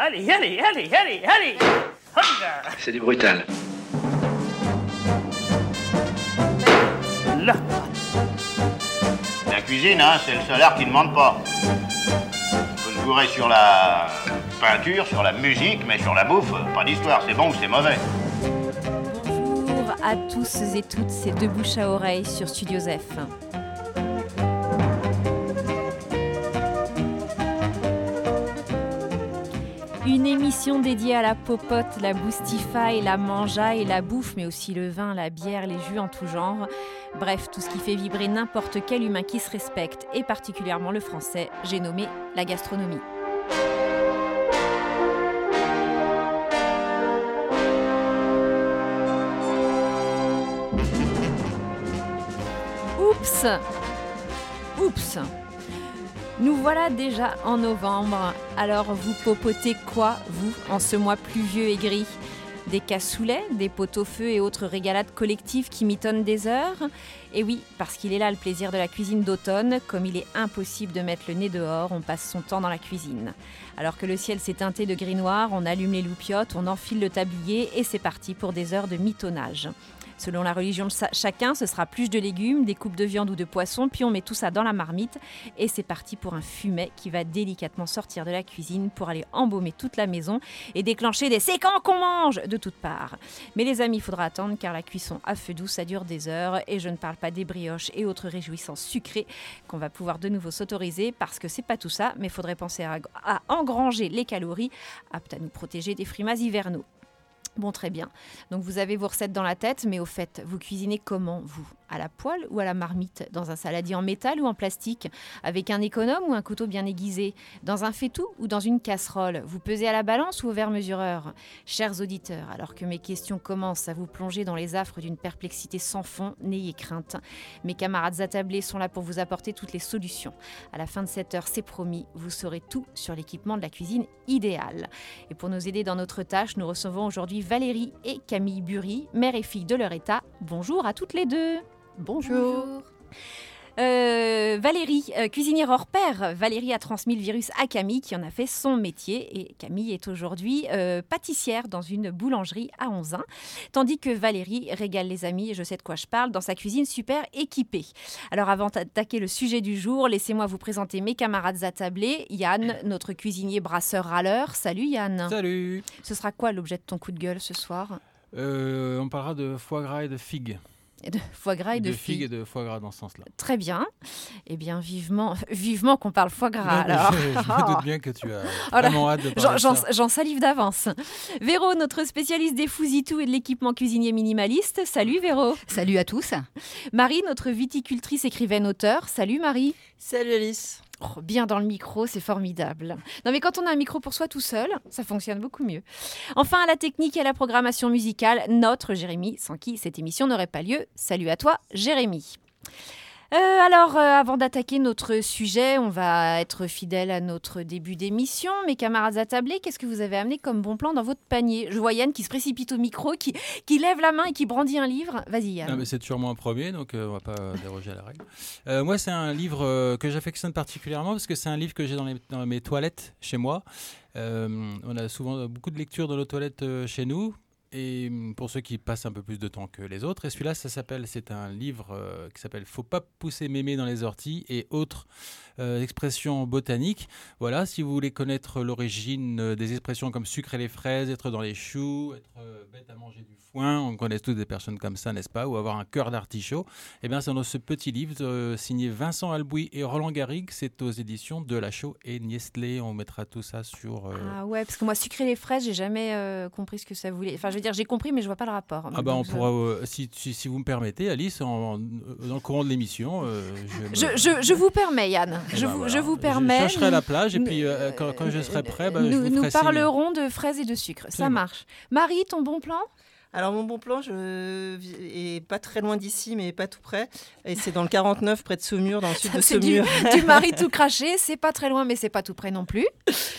Allez, allez, allez, allez, allez. Hop C'est du brutal. là. La cuisine, hein, c'est le seul art qui ne demande pas. Vous ne jouerez sur la peinture, sur la musique, mais sur la bouffe, pas d'histoire, c'est bon ou c'est mauvais. Bonjour à tous et toutes, c'est De Bouche à Oreille sur Studio Zef. Une émission dédiée à la popote, la boostify, la mangeaille, la bouffe, mais aussi le vin, la bière, les jus en tout genre. Bref, tout ce qui fait vibrer n'importe quel humain qui se respecte, et particulièrement le français, j'ai nommé la gastronomie. Oups. Nous voilà déjà en novembre. Alors vous popotez quoi, vous, en ce mois pluvieux et gris ? Des cassoulets, des pot-au-feu et autres régalades collectives qui mitonnent des heures ? Et oui, parce qu'il est là le plaisir de la cuisine d'automne. Comme il est impossible de mettre le nez dehors, on passe son temps dans la cuisine. Alors que le ciel s'est teinté de gris-noir, on allume les loupiottes, on enfile le tablier et c'est parti pour des heures de mitonnage. Selon la religion de chacun, ce sera plus de légumes, des coupes de viande ou de poisson, puis on met tout ça dans la marmite et c'est parti pour un fumet qui va délicatement sortir de la cuisine pour aller embaumer toute la maison et déclencher des « c'est quand qu'on mange ?» de toutes parts. Mais les amis, il faudra attendre car la cuisson à feu doux, ça dure des heures et je ne parle pas des brioches et autres réjouissances sucrées qu'on va pouvoir de nouveau s'autoriser parce que c'est pas tout ça, mais il faudrait penser à engranger les calories aptes à nous protéger des frimas hivernaux. Bon, très bien. Donc, vous avez vos recettes dans la tête, mais au fait, vous cuisinez comment, vous ? À la poêle ou à la marmite ? Dans un saladier en métal ou en plastique ? Avec un économe ou un couteau bien aiguisé ? Dans un faitout ou dans une casserole ? Vous pesez à la balance ou au verre mesureur ? Chers auditeurs, alors que mes questions commencent à vous plonger dans les affres d'une perplexité sans fond, n'ayez crainte. Mes camarades attablés sont là pour vous apporter toutes les solutions. À la fin de cette heure, c'est promis, vous saurez tout sur l'équipement de la cuisine idéale. Et pour nous aider dans notre tâche, nous recevons aujourd'hui Valérie et Camille Bury, mère et fille de leur état. Bonjour à toutes les deux. Bonjour. Valérie, cuisinière hors pair. Valérie a transmis le virus à Camille qui en a fait son métier et Camille est aujourd'hui pâtissière dans une boulangerie à Onzain. Tandis que Valérie régale les amis, et je sais de quoi je parle, dans sa cuisine super équipée. Alors avant d'attaquer le sujet du jour, laissez-moi vous présenter mes camarades attablés. Yann, notre cuisinier brasseur râleur. Salut Yann. Salut. Ce sera quoi l'objet de ton coup de gueule ce soir ? On parlera de foie gras et de figues. Et de foie gras et de figues et de foie gras dans ce sens-là. Très bien. Eh bien, vivement qu'on parle foie gras. Alors. Je me doute bien que tu as vraiment hâte de parler de ça. J'en salive d'avance. Véro, notre spécialiste des fousitou et de l'équipement cuisinier minimaliste. Salut Véro. Salut à tous. Marie, notre viticultrice, écrivaine, auteure. Salut Marie. Salut Alice. Oh, bien dans le micro, c'est formidable. Non mais quand on a un micro pour soi tout seul, ça fonctionne beaucoup mieux. Enfin, à la technique et à la programmation musicale, notre Jérémy, sans qui cette émission n'aurait pas lieu. Salut à toi, Jérémy. Avant d'attaquer notre sujet, on va être fidèle à notre début d'émission. Mes camarades attablés, qu'est-ce que vous avez amené comme bon plan dans votre panier ? Je vois Yann qui se précipite au micro, qui lève la main et qui brandit un livre. Vas-y Yann. Non, mais c'est sûrement un premier, donc on ne va pas déroger à la règle. Moi, c'est un livre que j'affectionne particulièrement parce que c'est un livre que j'ai dans mes toilettes chez moi. On a souvent beaucoup de lectures dans nos toilettes chez nous. Et pour ceux qui passent un peu plus de temps que les autres. Et celui-là, c'est un livre qui s'appelle « Faut pas pousser mémé dans les orties » et autres expressions botaniques. Voilà, si vous voulez connaître l'origine des expressions comme sucrer les fraises, être dans les choux, être bête à manger du foin, on connaît tous des personnes comme ça, n'est-ce pas ? Ou avoir un cœur d'artichaut. Eh bien, c'est dans ce petit livre signé Vincent Albouy et Roland Garrigue. C'est aux éditions de Lachaud et Niestlé. On mettra tout ça sur... Ah ouais, parce que moi, sucrer les fraises, j'ai jamais compris ce que ça voulait. Enfin, je veux dire, j'ai compris, mais je vois pas le rapport. Ah bah on pourra, si vous me permettez, Alice, dans le courant de l'émission, je vous permets, Yann. Je vous permets. Je chercherai la plage et puis quand je serai prêt, je vous ferai nous parlerons signe. de fraises et de sucre. Absolument. Ça marche. Marie, ton bon plan ? Alors mon bon plan, je est pas très loin d'ici, mais pas tout près. Et c'est dans le 49, près de Saumur, dans le sud de Saumur. Du Marie tout craché, c'est pas très loin, mais c'est pas tout près non plus.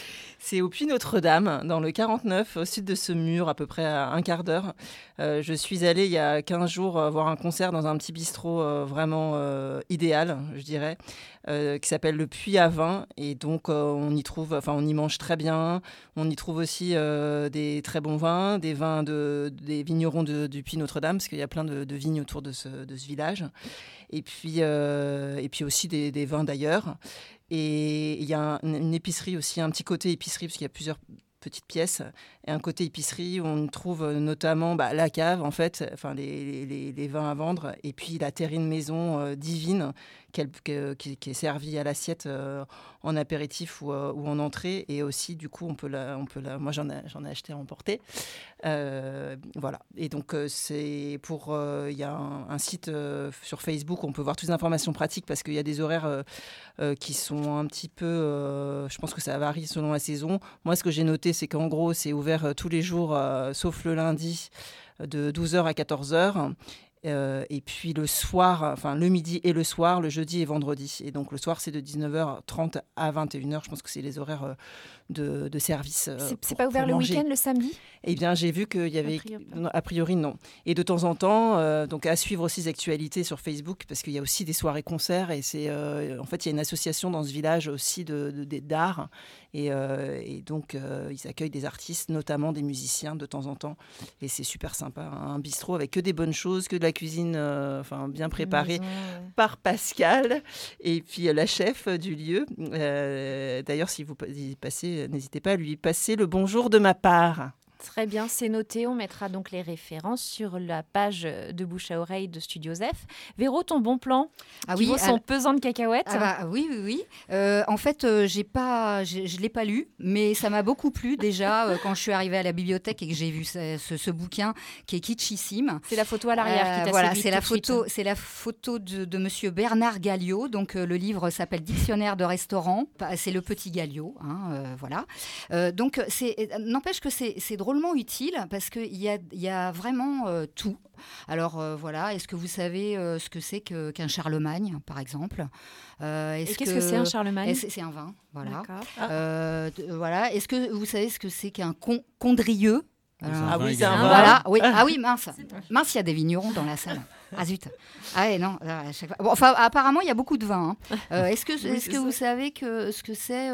C'est au Puy Notre-Dame, dans le 49, au sud de ce mur, à peu près à un quart d'heure. Je suis allée il y a 15 jours voir un concert dans un petit bistrot vraiment idéal, je dirais, qui s'appelle le Puy à Vin. Et donc, on y mange très bien. On y trouve aussi des très bons vins, des vins des vignerons du Puy Notre-Dame, parce qu'il y a plein de vignes autour de ce village. Et puis aussi des vins d'ailleurs. Et il y a une épicerie aussi, un petit côté épicerie, parce qu'il y a plusieurs petites pièces, et un côté épicerie où on trouve notamment la cave, en fait, enfin les vins à vendre, et puis la terrine maison divine qui est servie à l'assiette en apéritif ou en entrée, et aussi du coup on peut la moi j'en ai acheté à emporter. Voilà. Et donc c'est pour il y a un site sur Facebook où on peut voir toutes les informations pratiques, parce qu'il y a des horaires qui sont un petit peu je pense que ça varie selon la saison. Moi, ce que j'ai noté, c'est qu'en gros c'est ouvert tous les jours sauf le lundi de 12h à 14h. Et puis le soir, enfin le midi et le soir, le jeudi et vendredi. Et donc le soir, c'est de 19h30 à 21h. Je pense que c'est les horaires de service. C'est pas ouvert le week-end, le samedi ? Eh bien, j'ai vu qu'il y avait... A priori, non. Et de temps en temps, donc à suivre aussi les actualités sur Facebook, parce qu'il y a aussi des soirées-concerts. Et c'est, en fait, il y a une association dans ce village aussi d'art. Et donc, ils accueillent des artistes, notamment des musiciens, de temps en temps. Et c'est super sympa. Un bistrot avec que des bonnes choses, que de la cuisine bien préparée par Pascal. Et puis, la chef du lieu. D'ailleurs, si vous y passez, n'hésitez pas à lui passer le bonjour de ma part. Très bien, c'est noté. On mettra donc les références sur la page de Bouche à Oreille de Studio Zef. Véro, ton bon plan qui vaut son pesant de cacahuètes. Oui. En fait, je l'ai pas lu, mais ça m'a beaucoup plu déjà quand je suis arrivée à la bibliothèque et que j'ai vu ce bouquin qui est kitschissime. C'est la photo à l'arrière qui t'a voilà, séduit c'est la photo de Monsieur Bernard Galliot. Donc le livre s'appelle Dictionnaire de restaurant. C'est le petit Galliot, voilà. Donc n'empêche que c'est drôlement utile parce qu'il y a vraiment tout. Alors voilà, est-ce que vous savez ce que c'est qu'un Charlemagne, par exemple ? Qu'est-ce que c'est un Charlemagne ? C'est un vin, voilà. Voilà. Est-ce que vous savez ce que c'est qu'un condrieux ? Ah oui, c'est un vin. Voilà. Oui. Ah oui, mince, il y a des vignerons dans la salle. Ah zut. Ah ouais, non. À chaque fois. Bon, enfin, apparemment, il y a beaucoup de vin. Est-ce que vous savez ce que c'est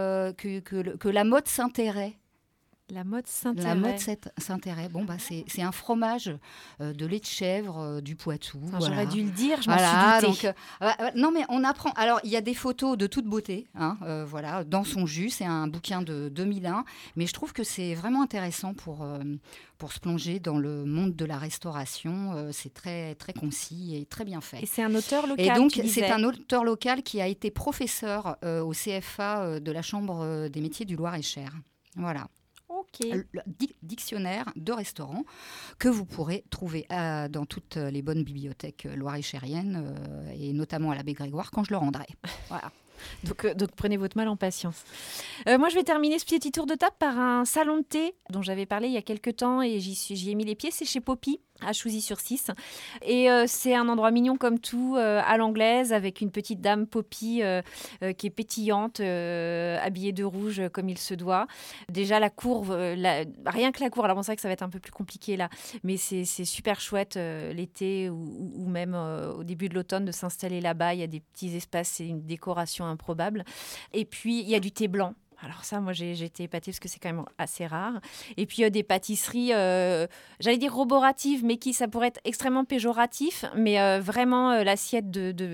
que la mode Saint-Héret ? La mode Saint-Héret. La mode Saint-Héret. Bon, c'est un fromage de lait de chèvre du Poitou. Enfin, voilà. J'aurais dû le dire, je m'en suis doutée. Non, mais on apprend. Alors, il y a des photos de toute beauté, voilà, dans son jus. C'est un bouquin de 2001. Mais je trouve que c'est vraiment intéressant pour se plonger dans le monde de la restauration. C'est très, très concis et très bien fait. Et c'est un auteur local. Et donc, c'est un auteur local qui a été professeur au CFA de la Chambre des métiers du Loir-et-Cher. Voilà. Okay. Le dictionnaire de restaurant que vous pourrez trouver dans toutes les bonnes bibliothèques loir-et-chériennes et notamment à l'abbé Grégoire quand je le rendrai. Voilà. Donc prenez votre mal en patience. Moi, je vais terminer ce petit tour de table par un salon de thé dont j'avais parlé il y a quelques temps et j'y ai mis les pieds. C'est chez Poppy, à Chouzy-sur-Cisse. Et c'est un endroit mignon comme tout, à l'anglaise, avec une petite dame Poppy qui est pétillante, habillée de rouge comme il se doit. Déjà, la cour, rien que la cour, alors bon, c'est vrai que ça va être un peu plus compliqué là, mais c'est super chouette l'été ou même au début de l'automne de s'installer là-bas. Il y a des petits espaces, c'est une décoration improbable. Et puis, il y a du thé blanc. Alors ça, moi, j'ai été épatée parce que c'est quand même assez rare. Et puis, des pâtisseries, j'allais dire roboratives, mais ça pourrait être extrêmement péjoratif. Mais vraiment, l'assiette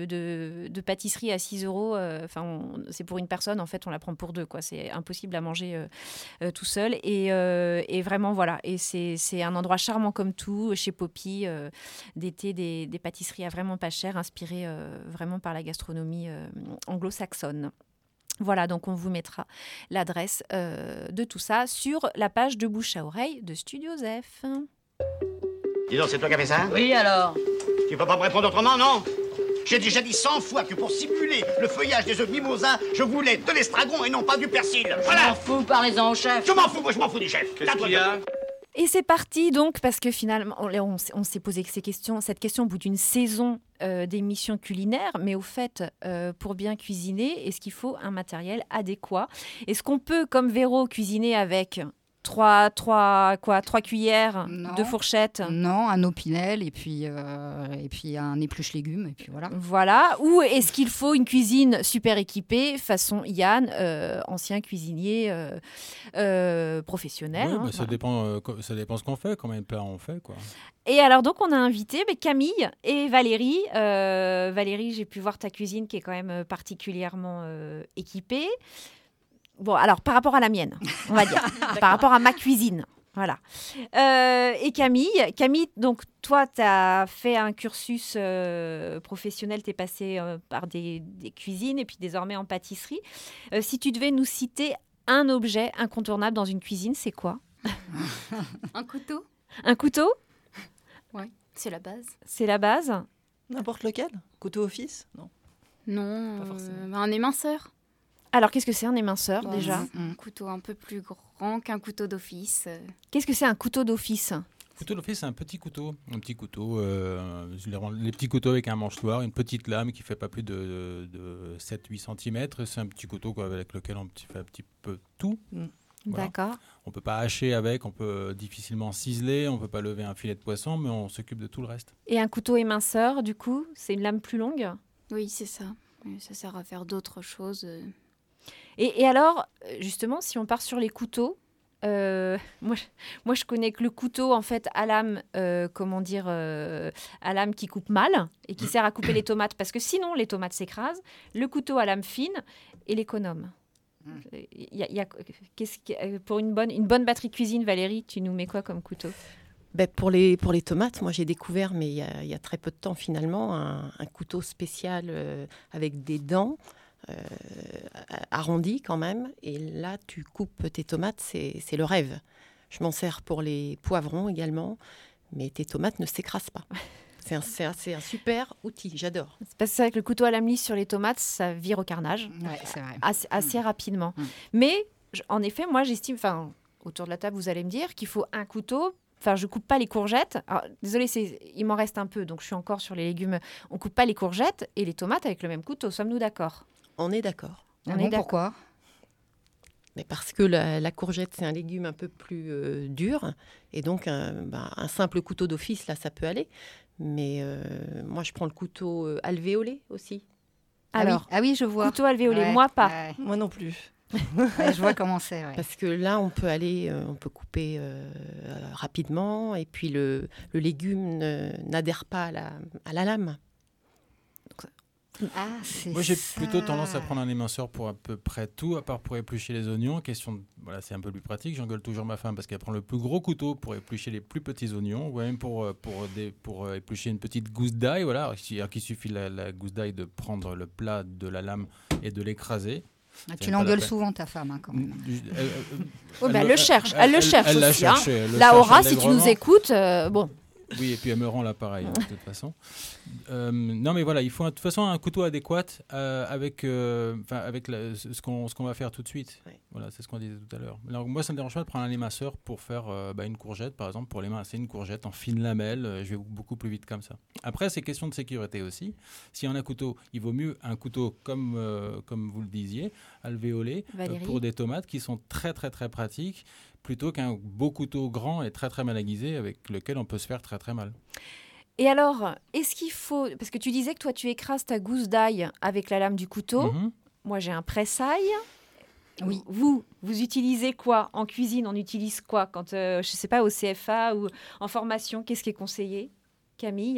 de pâtisserie à 6 €, c'est pour une personne. En fait, on la prend pour deux, quoi. C'est impossible à manger tout seul. Et vraiment, voilà. Et c'est un endroit charmant comme tout, chez Poppy, d'été, des pâtisseries à vraiment pas cher, inspirées vraiment par la gastronomie anglo-saxonne. Voilà, donc on vous mettra l'adresse de tout ça sur la page de Bouche à Oreille de Studio Zef. Dis donc, c'est toi qui as fait ça ? Oui, alors ? Tu peux pas me répondre autrement, non ? J'ai déjà dit 100 fois que pour simuler le feuillage des œufs de mimosa, je voulais de l'estragon et non pas du persil. Je Voilà. m'en fous, parlez-en au chef. Je m'en fous, moi je m'en fous du chef. Qu'est-ce qu'il y a ? Et c'est parti donc, parce que finalement, on s'est posé cette question au bout d'une saison d'émissions culinaires, mais au fait, pour bien cuisiner, est-ce qu'il faut un matériel adéquat ? Est-ce qu'on peut, comme Véro, cuisiner avec 3 cuillères, Non. 2 fourchettes ? Non, un opinel et puis un épluche légumes et puis voilà. Voilà. Ou est-ce qu'il faut une cuisine super équipée, façon Yann, ancien cuisinier professionnel. Oui, hein, ça voilà. dépend ce qu'on fait, combien de plats on fait, quoi. Et alors, donc, on a invité Camille et Valérie. Valérie, j'ai pu voir ta cuisine qui est quand même particulièrement équipée. Bon, alors, par rapport à la mienne, on va dire. Par rapport à ma cuisine. Voilà. Et Camille, donc, toi, tu as fait un cursus professionnel. Tu es passée par des cuisines et puis désormais en pâtisserie. Si tu devais nous citer un objet incontournable dans une cuisine, c'est quoi ? Un couteau, Un couteau ? c'est la base. C'est la base ? N'importe lequel ? Couteau office ? Non. Non, Pas forcément. un éminceur. Alors, qu'est-ce que c'est un éminceur, Bon, déjà ? Un couteau un peu plus grand qu'un couteau d'office. Qu'est-ce que c'est un couteau d'office ? Couteau d'office, c'est un petit couteau. Les petits couteaux avec un manchoir, une petite lame qui fait pas plus de 7-8 cm. C'est un petit couteau quoi, avec lequel on fait un petit peu tout. Voilà. D'accord. On peut pas hacher avec, on peut difficilement ciseler, on peut pas lever un filet de poisson, mais on s'occupe de tout le reste. Et un couteau éminceur, du coup, c'est une lame plus longue ? Oui, c'est ça. Ça sert à faire d'autres choses. Et alors, justement, si on part sur les couteaux, moi, je connais que le couteau, en fait, à lame, à lame qui coupe mal et qui sert à couper les tomates, parce que sinon, les tomates s'écrasent. Le couteau à lame fine et l'économe. Pour une bonne batterie de cuisine, Valérie, tu nous mets quoi comme couteau ? Pour les tomates, moi j'ai découvert, mais il y a très peu de temps finalement, un couteau spécial avec des dents arrondies quand même. Et là, tu coupes tes tomates, c'est le rêve. Je m'en sers pour les poivrons également, mais tes tomates ne s'écrasent pas. C'est un super outil, j'adore. C'est parce que c'est vrai que le couteau à lame lisse sur les tomates, ça vire au carnage. Ouais, c'est vrai. Assez rapidement. Mm. Mais, en effet, moi, j'estime, autour de la table, vous allez me dire qu'il faut un couteau. Enfin, je coupe pas les courgettes. Alors, désolée, il m'en reste un peu, donc je suis encore sur les légumes. On coupe pas les courgettes et les tomates avec le même couteau. Sommes-nous d'accord ? On est d'accord. Ah bon, pourquoi ? Mais parce que la courgette, c'est un légume un peu plus dur. Et donc, un simple couteau d'office, là, ça peut aller. Mais moi, je prends le couteau alvéolé aussi. Alors, ah oui, je vois. couteau alvéolé, Ouais, moi pas. ouais. Moi non plus. Ouais, je vois comment c'est. Ouais. Parce que là, on peut couper rapidement. Et puis, le légume n'adhère pas à la lame. Ah, c'est Moi, j'ai ça. plutôt tendance à prendre un éminceur pour à peu près tout, à part pour éplucher les oignons. Voilà, c'est un peu plus pratique. J'engueule toujours ma femme parce qu'elle prend le plus gros couteau pour éplucher les plus petits oignons, ou même pour éplucher une petite gousse d'ail. Voilà, alors qu'il suffit la gousse d'ail de prendre le plat de la lame et de l'écraser. Ah, C'est tu pas l'engueules la peine. souvent, ta femme, hein, quand même. Elle le cherche. Elle le cherche elle l'a aussi. Hein. cherché, elle le Laura, cherche si tu nous allègrement. écoutes, bon. Oui, et puis elle me rend l'appareil, de toute façon. Non, mais voilà, il faut de toute façon un couteau adéquat avec ce qu'on va faire tout de suite. Ouais. Voilà, c'est ce qu'on disait tout à l'heure. Alors, moi, ça ne me dérange pas de prendre un éminceur pour faire une courgette, par exemple, pour l'émincer une courgette en fines lamelles. Je vais beaucoup plus vite comme ça. Après, c'est question de sécurité aussi. Si on a un couteau, il vaut mieux un couteau comme vous le disiez, alvéolé, Valérie. pour des tomates qui sont très, très, très pratiques, plutôt qu'un beau couteau grand et très très mal aiguisé avec lequel on peut se faire très très mal. Et alors, est-ce qu'il faut... Parce que tu disais que toi, tu écrases ta gousse d'ail avec la lame du couteau. Mhm. Moi, j'ai un presse-ail. Oui. Vous utilisez quoi ? En cuisine, on utilise quoi ? Quand, je ne sais pas, au CFA ou en formation, qu'est-ce qui est conseillé ? Camille ?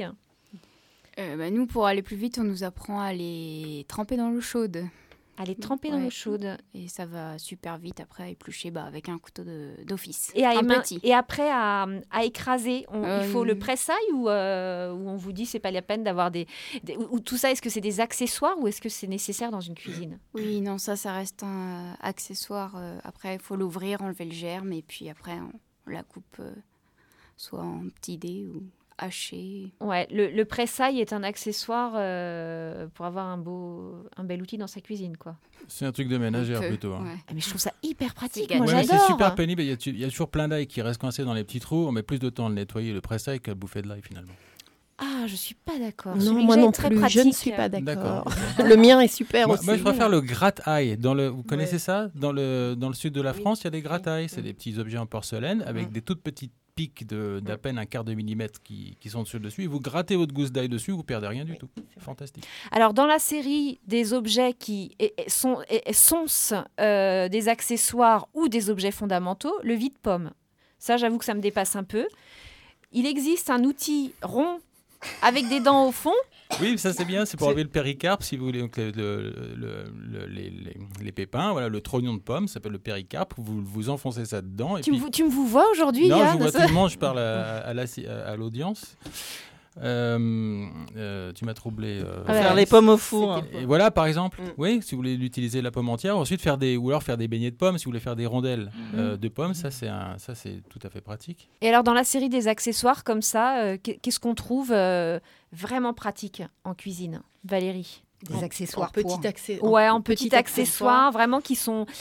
Nous, pour aller plus vite, on nous apprend à les tremper dans l'eau chaude. À les tremper dans Ouais. l'eau chaude. Et ça va super vite après à éplucher avec un couteau d'office. Et, petit. et après, à écraser, il faut le Euh, presse-ail ou on vous dit c'est pas la peine d'avoir ou tout ça, est-ce que c'est des accessoires ou est-ce que c'est nécessaire dans une cuisine ? Oui, non, ça reste un accessoire. Après, il faut l'ouvrir, enlever le germe et puis après, on la coupe soit en petits dés ou hacher. Ouais, le pressail est un accessoire pour avoir un bel outil dans sa cuisine, quoi. C'est un truc de ménagère plutôt. Hein. Ouais. Ah, mais je trouve ça hyper pratique, C'est moi Ouais, mais j'adore. c'est super pénible. Il y a toujours plein d'ail qui restent coincés dans les petits trous. On met plus de temps à le nettoyer le pressail qu'à bouffer de l'ail finalement. Ah, je suis pas d'accord. Non, Celui que moi j'ai non est très plus, pratique. je ne suis pas D'accord. d'accord. Le mien est super Moi, aussi. je préfère le gratte-ail. Vous connaissez Ouais. ça dans le sud de la Oui. France, il y a des gratte-ail. C'est Oui. des petits objets en porcelaine avec Mhm. des toutes petites piques d'à peine un quart de millimètre qui sont dessus. Et vous grattez votre gousse d'ail dessus, vous perdez rien du Oui, tout. c'est vrai. Fantastique. Alors, dans la série des objets qui sont des accessoires ou des objets fondamentaux, le vide-pomme. Ça, j'avoue que ça me dépasse un peu. Il existe un outil rond avec des dents au fond. Oui, ça c'est bien, c'est pour enlever le péricarpe, si vous voulez, donc les pépins, voilà, le trognon de pomme, ça s'appelle le péricarpe, vous enfoncez ça dedans. Et Tu puis... me vous vois aujourd'hui, Non, Yann je vois tout le monde, je parle à l'audience. Tu m'as troublé. Ah ouais. Faire les pommes au four. C'était- Et voilà, par exemple, Mm. oui, si vous voulez l'utiliser la pomme entière, ensuite ou alors faire des beignets de pommes, si vous voulez faire des rondelles de pommes, ça c'est tout à fait pratique. Et alors, dans la série des accessoires comme ça, qu'est-ce qu'on trouve vraiment pratique en cuisine, Valérie? Des accessoires En petit pour... accès. Ouais, en petits accessoires, vraiment qui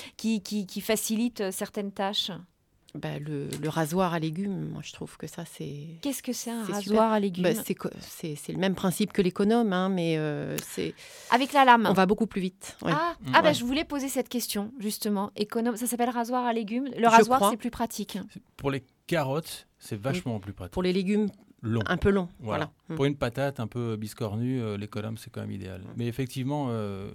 facilitent certaines tâches. Bah, le rasoir à légumes, moi je trouve que ça c'est. Qu'est-ce que c'est un C'est rasoir à légumes? Bah, c'est le même principe que l'économe, hein, mais c'est. Avec la lame. On va beaucoup plus vite. Ouais. Bah, Ouais. je voulais poser cette question, justement. Économe, ça s'appelle rasoir à légumes. Le Je rasoir, crois. c'est plus pratique. Pour les carottes, c'est vachement plus pratique. Pour les légumes Long. un peu longs. Voilà. Voilà. Pour une patate un peu biscornue, l'économe c'est quand même idéal. Mais effectivement,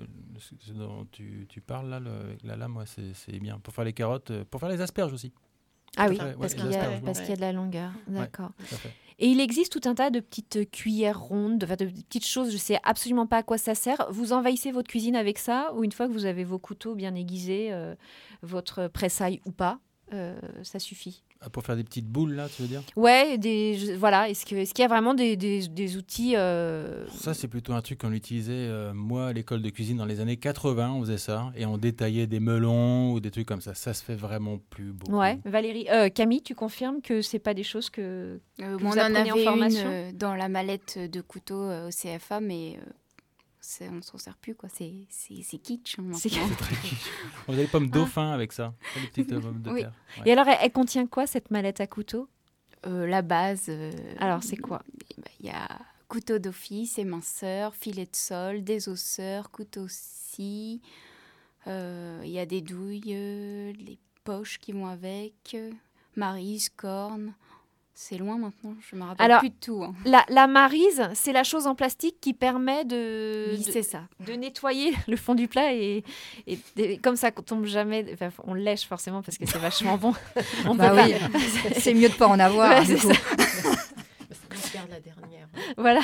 ce dont tu parles là, avec la lame, ouais, c'est bien. Pour faire les carottes, pour faire les asperges aussi. Ah oui, Ouais, parce les qu'il y a, asperges, parce ouais. qu'il y a de la longueur. D'accord. Tout à fait. Et il existe tout un tas de petites cuillères rondes, de petites choses, je sais absolument pas à quoi ça sert. Vous envahissez votre cuisine avec ça, ou une fois que vous avez vos couteaux bien aiguisés, votre pressail ou pas, ça suffit. Ah, pour faire des petites boules là, tu veux dire? Ouais, voilà. Est-ce qu'il y a vraiment des outils Ça, c'est plutôt un truc qu'on utilisait, moi, à l'école de cuisine dans les années 80, on faisait ça, et on détaillait des melons ou des trucs comme ça. Ça se fait vraiment plus beaucoup. Ouais, Valérie, Camille, tu confirmes que c'est pas des choses que Moi, vous on en apprenez en avait formation une dans la mallette de couteaux au CFA, mais on s'en sert plus, quoi. C'est kitsch, hein, C'est- maintenant. C'est très kitsch. On faisait des pommes dauphin avec ça, des petites pommes de Oui. terre. Ouais. Et alors, elle contient quoi cette mallette à couteau? La base. Alors, c'est quoi? Il y a couteau d'office, éminceur, filet de sol, désosseur, couteau-scie. Il y a des douilles, les poches qui vont avec, maryse, corne. C'est loin maintenant, je me rappelle Alors, plus de tout. Hein. La maryse, c'est la chose en plastique qui permet de, Oui, c'est ça. de nettoyer le fond du plat et comme ça qu'on tombe jamais, enfin, on le lèche forcément parce que c'est vachement bon. On Bah peut pas- oui, c'est mieux de pas en avoir. Ouais, du c'est coup. Parce qu'on regarde la dernière. Voilà.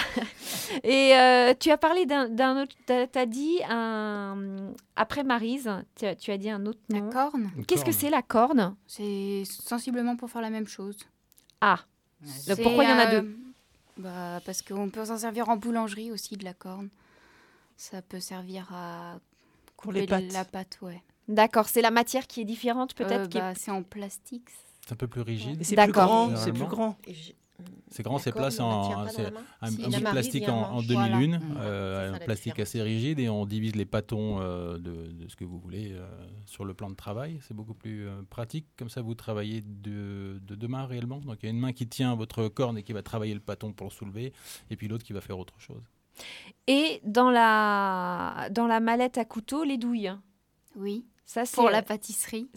Et tu as parlé d'un autre, t'as dit après maryse, tu as dit un autre La nom. corne, Une Qu'est-ce que corne. c'est la corne? c'est sensiblement pour faire la même chose. Ah, C'est, pourquoi il y en a deux? Parce qu'on peut s'en servir en boulangerie aussi, de la corne. Ça peut servir à Pour les couper pâtes. la pâte, ouais. d'accord, c'est la matière qui est différente peut-être. qui est- C'est en plastique. C'est un peu plus rigide. Et c'est plus D'accord. grand, c'est Généralement. plus grand. C'est grand, c'est D'accord, plat, c'est on la tient pas dans c'est la main. un Si, bout la de maryse, plastique il y a un en manche. demi-lune, C'est ça, un la plastique différence. assez rigide, et on divise les pâtons de ce que vous voulez sur le plan de travail. C'est beaucoup plus pratique. Comme ça, vous travaillez de deux mains réellement. Donc il y a une main qui tient votre corne et qui va travailler le pâton pour le soulever, et puis l'autre qui va faire autre chose. Et dans la mallette à couteau, les douilles. Oui, Ça, c'est pour la pâtisserie.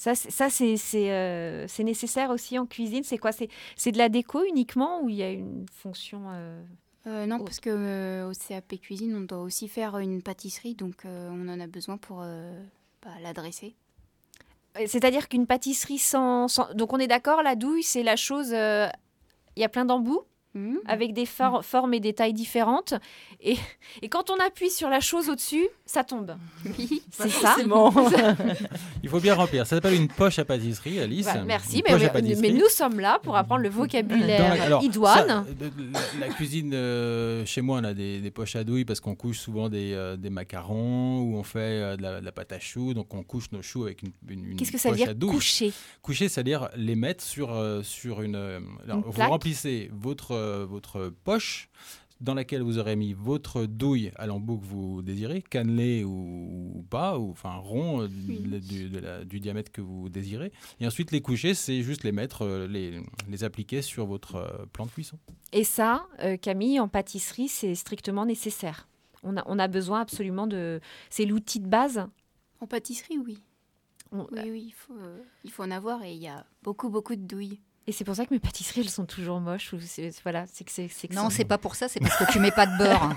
c'est nécessaire aussi en cuisine. C'est quoi? C'est de la déco uniquement ou il y a une fonction Non, Oh. parce que au CAP cuisine, on doit aussi faire une pâtisserie, donc on en a besoin pour la dresser. C'est-à-dire qu'une pâtisserie Donc on est d'accord, la douille, c'est la chose... Il y a plein d'embouts Mhm. avec des formes et des tailles différentes. Et quand on appuie sur la chose au-dessus, ça tombe. Oui. C'est ça? Forcément. Il faut bien remplir. Ça s'appelle une poche à pâtisserie, Alice. Voilà, merci, Une poche à mais pâtisserie. nous sommes là pour apprendre le vocabulaire Alors, idoine. ça, la cuisine, chez moi, on a des poches à douille parce qu'on couche souvent des macarons ou on fait de la pâte à choux. Donc, on couche nos choux avec une Qu'est-ce que ça veut poche à dire douille. coucher? Coucher, c'est-à-dire les mettre sur une... alors, vous plaque. remplissez votre votre poche dans laquelle vous aurez mis votre douille à l'embout que vous désirez, cannelé ou pas, ou enfin rond du diamètre que vous désirez. Et ensuite, les coucher, c'est juste les mettre, les appliquer sur votre plan de cuisson. Et ça, Camille, en pâtisserie, c'est strictement nécessaire. On a besoin absolument de... C'est l'outil de base. En pâtisserie, oui. Oui, il faut en avoir et il y a beaucoup de douilles. Et c'est pour ça que mes pâtisseries, elles sont toujours moches. Voilà, c'est que Non, c'est pas pour ça, c'est parce que tu mets pas de beurre.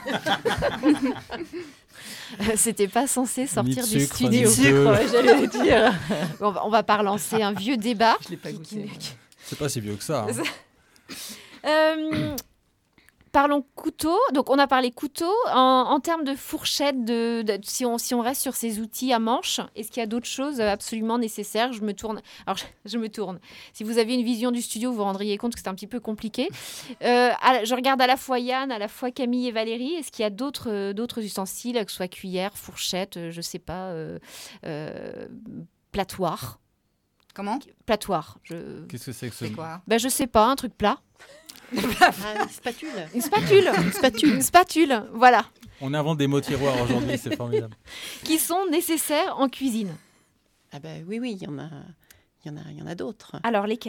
C'était pas censé sortir du sucre, studio. ni sucre, j'allais dire. On va pas relancer un vieux débat. Je l'ai pas goûté. C'est pas si vieux que ça. Parlons couteau. Donc, on a parlé couteau. En termes de fourchette, si on reste sur ces outils à manche, est-ce qu'il y a d'autres choses absolument nécessaires ? Je me tourne. Alors, je me tourne. Si vous aviez une vision du studio, vous vous rendriez compte que c'est un petit peu compliqué. Je regarde à la fois Yann, à la fois Camille et Valérie. Est-ce qu'il y a d'autres ustensiles, que ce soit cuillère, fourchette, je sais pas, platoir ? Comment ? Platoir. Qu'est-ce que c'est que ce... C'est quoi ? Je sais pas, un truc plat. Une spatule. Une spatule, voilà. On invente des mots tiroirs aujourd'hui, c'est formidable. Qui sont nécessaires en cuisine. Ah ben oui, il y en a d'autres. Alors, lesquels ?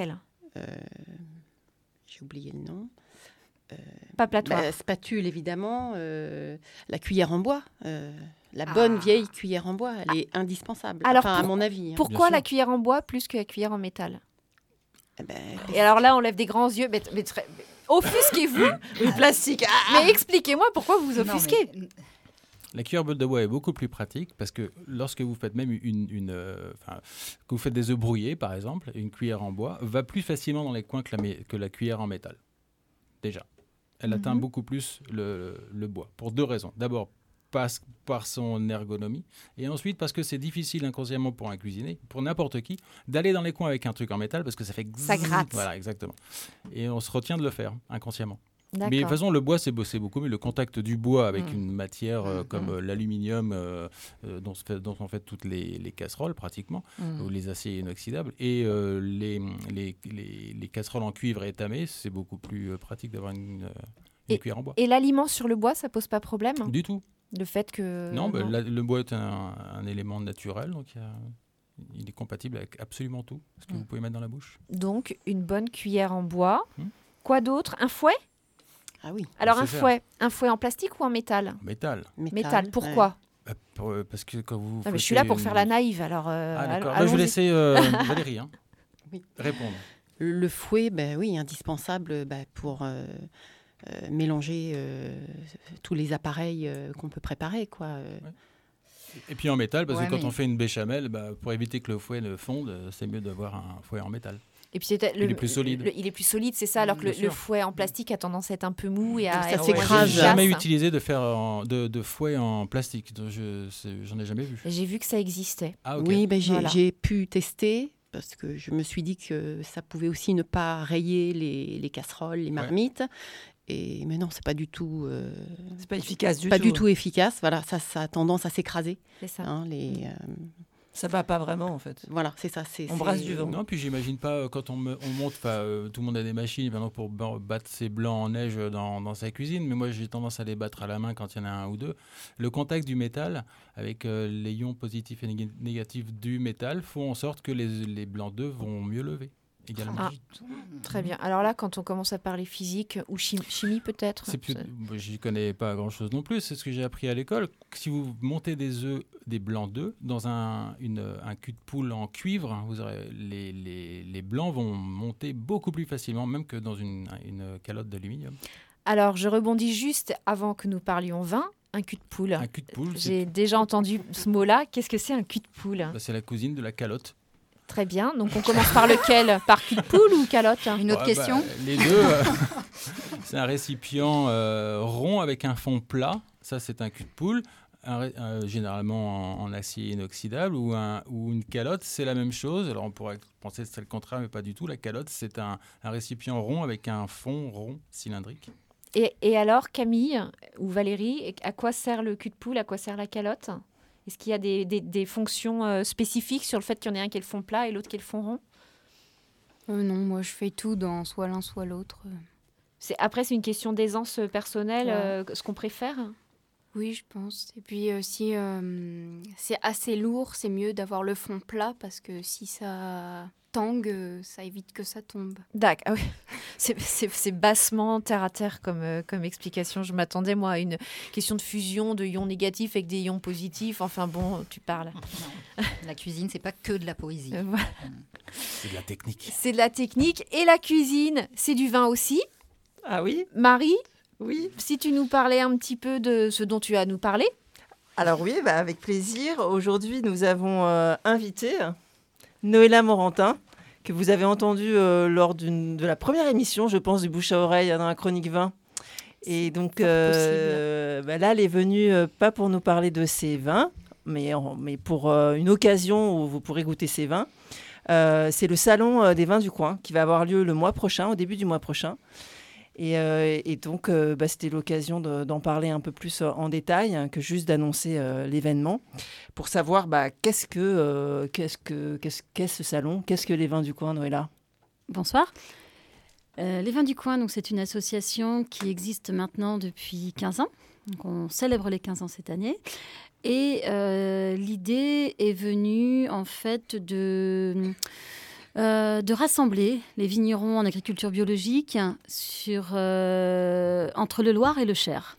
J'ai oublié le nom. Pas platoir. Spatule, évidemment. La cuillère en bois. La bonne vieille cuillère en bois, elle est indispensable. Alors, à mon avis. Pourquoi la cuillère en bois plus que la cuillère en métal ? Ben, Et alors là, on lève des grands yeux. Mais offusquez-vous. le plastique. Mais expliquez-moi pourquoi vous vous offusquez. Non, mais... La cuillère de bois est beaucoup plus pratique parce que lorsque vous faites même que vous faites des œufs brouillés, par exemple, une cuillère en bois va plus facilement dans les coins que la cuillère en métal. Déjà, elle atteint beaucoup plus le bois pour deux raisons. D'abord, par son ergonomie, et ensuite parce que c'est difficile inconsciemment pour un cuisinier, pour n'importe qui, d'aller dans les coins avec un truc en métal parce que ça fait ça gratte. Voilà, exactement. Et on se retient de le faire inconsciemment. D'accord. Mais de toute façon, le bois, c'est beaucoup mieux. Le contact du bois avec une matière comme l'aluminium dont sont faites toutes les casseroles pratiquement, ou les aciers inoxydables, et les casseroles en cuivre étamé, c'est beaucoup plus pratique d'avoir une cuillère en bois. Et l'aliment sur le bois, ça pose pas problème ? Du tout. Le fait que... Non, le bois est un élément naturel, donc il est compatible avec absolument tout ce que vous pouvez mettre dans la bouche. Donc, une bonne cuillère en bois. Quoi d'autre ? Un fouet ? Ah oui. Alors, un fouet en plastique ou en métal ? Métal. Métal. Pourquoi ? Parce que quand vous... Non, mais je suis là pour faire la naïve, alors... d'accord. Là, je vais laisser Valérie répondre. Le fouet, oui, indispensable pour... mélanger tous les appareils qu'on peut préparer, quoi. Et puis en métal, parce que quand mais... on fait une béchamel, pour éviter que le fouet ne fonde, c'est mieux d'avoir un fouet en métal. Et puis il est plus solide. Il est plus solide, c'est ça, alors que le fouet en plastique a tendance à être un peu mou et à ça s'écrase. J'ai jamais utilisé de fouet en plastique, donc j'en ai jamais vu. J'ai vu que ça existait. Ah, ok. Oui, j'ai pu tester parce que je me suis dit que ça pouvait aussi ne pas rayer les casseroles, les marmites. Mais non, c'est pas du tout. C'est pas efficace du tout. Pas du tout efficace. Voilà, ça a tendance à s'écraser. C'est ça. Ça va pas vraiment en fait. Voilà, c'est ça. On brasse du vent. Non, puis j'imagine pas quand on monte. Tout le monde a des machines maintenant pour battre ses blancs en neige dans sa cuisine. Mais moi, j'ai tendance à les battre à la main quand il y en a un ou deux. Le contact du métal avec les ions positifs et négatifs du métal font en sorte que les blancs d'œufs vont mieux lever. Également. Ah, très bien. Alors là, quand on commence à parler physique ou chimie peut-être. J'y connais pas grand-chose non plus. C'est ce que j'ai appris à l'école. Si vous montez des blancs d'œufs dans un cul de poule en cuivre, vous aurez les blancs vont monter beaucoup plus facilement, même que dans une calotte d'aluminium. Alors, je rebondis juste avant que nous parlions vin. Un cul de poule. Un cul de poule. J'ai déjà entendu ce mot-là. Qu'est-ce que c'est un cul de poule ? C'est la cousine de la calotte. Très bien. Donc, on commence par lequel ? Par cul de poule ou calotte ? Une autre question ? Les deux. C'est un récipient rond avec un fond plat. Ça, c'est un cul de poule. Généralement en acier inoxydable. Ou une calotte, c'est la même chose. Alors, on pourrait penser que c'est le contraire, mais pas du tout. La calotte, c'est un récipient rond avec un fond rond cylindrique. Et alors, Camille ou Valérie, à quoi sert le cul de poule ? À quoi sert la calotte ? Est-ce qu'il y a des fonctions spécifiques sur le fait qu'il y en ait un qui est le fond plat et l'autre qui est le fond rond ? Non, moi je fais tout dans soit l'un soit l'autre. Après, c'est une question d'aisance personnelle, ce qu'on préfère. Oui, je pense. Et puis si c'est assez lourd, c'est mieux d'avoir le fond plat parce que si ça tangue, ça évite que ça tombe. D'accord. Ah oui. C'est bassement terre à terre comme explication. Je m'attendais, moi, à une question de fusion de ions négatifs avec des ions positifs. Enfin bon, tu parles. Non. La cuisine, c'est pas que de la poésie. Voilà. C'est de la technique. C'est de la technique. Et la cuisine, c'est du vin aussi. Ah oui? Marie, Oui. si tu nous parlais un petit peu de ce dont tu as à nous parler. Alors oui, avec plaisir. Aujourd'hui, nous avons invité Noëlla Morantin, que vous avez entendu lors de la première émission, je pense, du Bouche à Oreille dans la chronique vin. Et donc là, elle est venue pas pour nous parler de ses vins, mais pour une occasion où vous pourrez goûter ses vins. C'est le salon des vins du coin qui va avoir lieu le mois prochain, au début du mois prochain. Et donc, c'était l'occasion d'en parler un peu plus en détail que juste d'annoncer l'événement pour savoir qu'est-ce ce salon, qu'est-ce que les vins du coin, Noëlla. Bonsoir. Les Vins du Coin, donc, c'est une association qui existe maintenant depuis 15 ans. Donc, on célèbre les 15 ans cette année. Et l'idée est venue en fait de rassembler les vignerons en agriculture biologique entre le Loir et le Cher.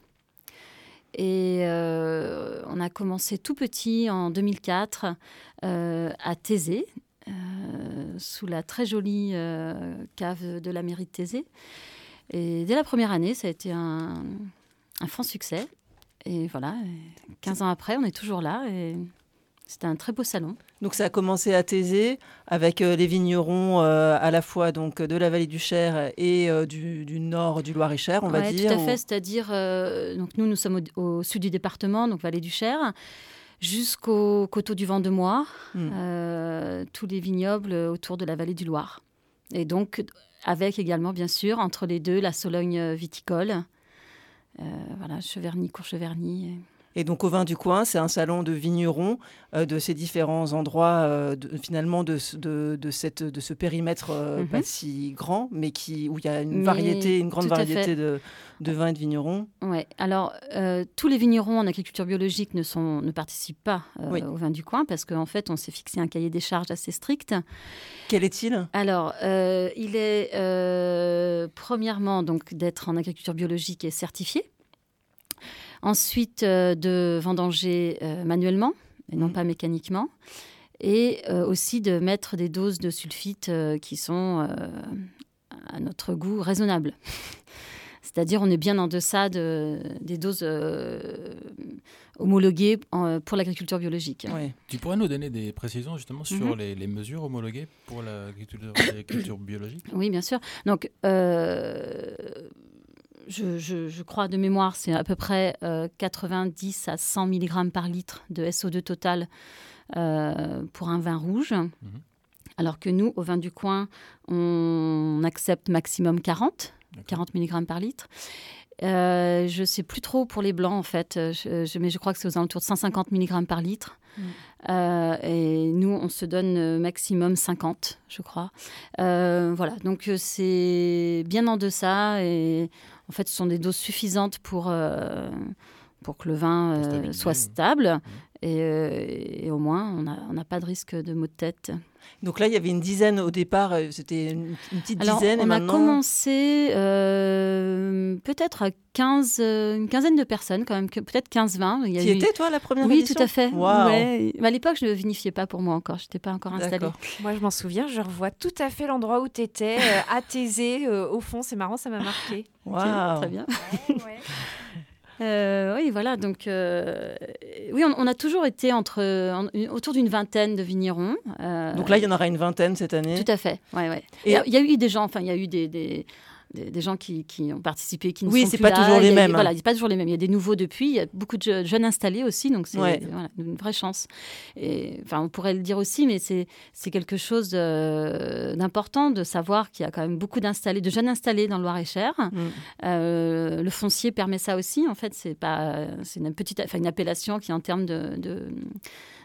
Et on a commencé tout petit en 2004 à Thésée, sous la très jolie cave de la mairie de Thésée. Et dès la première année, ça a été un franc succès. Et voilà, 15 ans après, on est toujours là et c'était un très beau salon. Donc ça a commencé à Thésée avec les vignerons à la fois donc, de la vallée du Cher et du nord du Loir-et-Cher, on va dire. Tout à fait, c'est-à-dire, donc nous sommes au sud du département, donc vallée du Cher, jusqu'au coteau du Vendemois, tous les vignobles autour de la vallée du Loir. Et donc, avec également, bien sûr, entre les deux, la Sologne viticole, voilà, Cheverny, Courcheverny. Et donc, au Vin du Coin, c'est un salon de vignerons de ces différents endroits, finalement, de ce périmètre pas si grand, mais où il y a une grande variété de vins et de vignerons. Oui, alors, tous les vignerons en agriculture biologique ne participent pas au Vin du Coin, parce qu'en fait, on s'est fixé un cahier des charges assez strict. Quel est-il ? Alors, il est, premièrement, donc, d'être en agriculture biologique et certifié. Ensuite, de vendanger manuellement, et non pas mécaniquement. Et aussi de mettre des doses de sulfite qui sont, à notre goût, raisonnables. C'est-à-dire, on est bien en deçà des doses homologuées pour l'agriculture biologique. Ouais. Tu pourrais nous donner des précisions justement sur les mesures homologuées pour l'agriculture biologique ? Oui, bien sûr. Donc, je crois de mémoire, c'est à peu près 90 à 100 mg par litre de SO2 total pour un vin rouge. Alors que nous, au Vin du Coin, on accepte maximum 40 mg par litre. Je ne sais plus trop pour les blancs, en fait, mais je crois que c'est aux alentours de 150 mg par litre. Et nous, on se donne maximum 50, je crois. Voilà, donc c'est bien en deçà. Et en fait, ce sont des doses suffisantes pour que le vin soit stable. Et au moins, on n'a pas de risque de maux de tête. Donc là, il y avait une dizaine au départ, c'était une petite dizaine. On a commencé peut-être à une quinzaine de personnes, quand même, peut-être 15-20. Tu étais, toi, à la première édition ? Oui, tout à fait. Wow. Ouais. À l'époque, je ne vinifiais pas pour moi encore, je n'étais pas encore installée. D'accord. Moi, je m'en souviens, je revois tout à fait l'endroit où tu étais, à Thésée, au fond. C'est marrant, ça m'a marqué. Wow. Okay, très bien. Oui, voilà. Donc, oui, on a toujours été autour d'une vingtaine de vignerons. Donc là, il y en aura une vingtaine cette année. Tout à fait. Ouais. Et il y a eu des gens. Enfin, il y a eu des gens qui ont participé, qui ne sont plus là. Oui, c'est pas toujours les mêmes. Voilà, c'est pas toujours les mêmes. Il y a des nouveaux depuis. Il y a beaucoup de jeunes installés aussi, donc c'est voilà, une vraie chance. Et enfin, on pourrait le dire aussi, mais c'est quelque chose d'important de savoir qu'il y a quand même beaucoup de jeunes installés dans le Loir-et-Cher. Le foncier permet ça aussi. En fait, c'est une appellation qui, en termes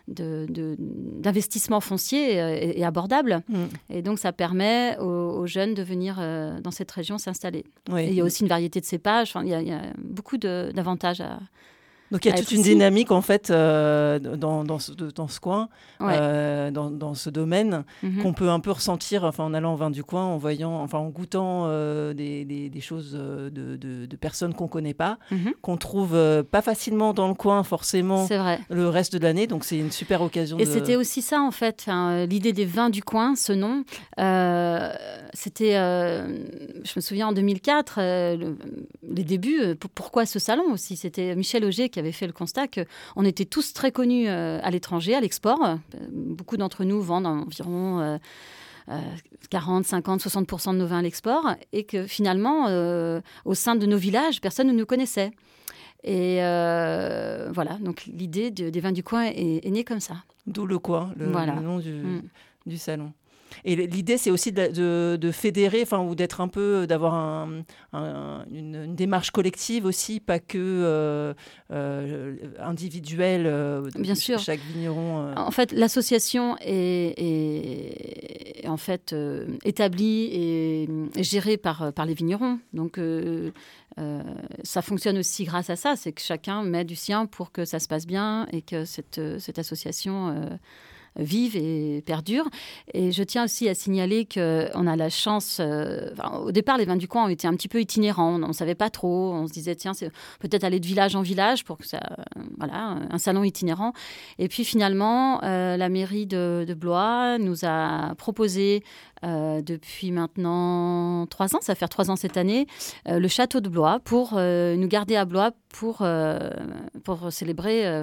d'investissement foncier est abordable. Et donc, ça permet aux jeunes de venir dans cette région s'installer. Oui. Et il y a aussi une variété de cépages. Enfin, il y a beaucoup d'avantages à... Donc il y a toute une dynamique en fait dans ce coin, dans ce domaine qu'on peut un peu ressentir en allant au vin du coin, en goûtant des choses de personnes qu'on connaît pas, qu'on trouve pas facilement dans le coin forcément le reste de l'année. Donc c'est une super occasion. Et c'était aussi ça en fait, l'idée des vins du coin, ce nom. C'était, je me souviens en 2004, les débuts. Pourquoi ce salon aussi? C'était Michel Auger qui avait fait le constat qu'on était tous très connus à l'étranger, à l'export. Beaucoup d'entre nous vendent environ 40, 50, 60% de nos vins à l'export et que finalement, au sein de nos villages, personne ne nous connaissait. Et voilà, donc l'idée des vins du coin est née comme ça. D'où le coin, le nom du salon. Et l'idée, c'est aussi de fédérer, ou d'être un peu, d'avoir une démarche collective aussi, pas que individuelle. Bien sûr. Chaque vigneron. En fait, l'association est en fait établie et gérée par les vignerons. Donc, ça fonctionne aussi grâce à ça, c'est que chacun met du sien pour que ça se passe bien et que cette association vive et perdure. Et je tiens aussi à signaler qu'on a la chance... au départ, les vins du coin ont été un petit peu itinérants. On ne savait pas trop. On se disait, tiens, c'est peut-être aller de village en village pour que ça... Voilà, un salon itinérant. Et puis finalement, la mairie de Blois nous a proposé depuis maintenant 3 ans, ça va faire 3 ans cette année, le château de Blois pour nous garder à Blois pour célébrer...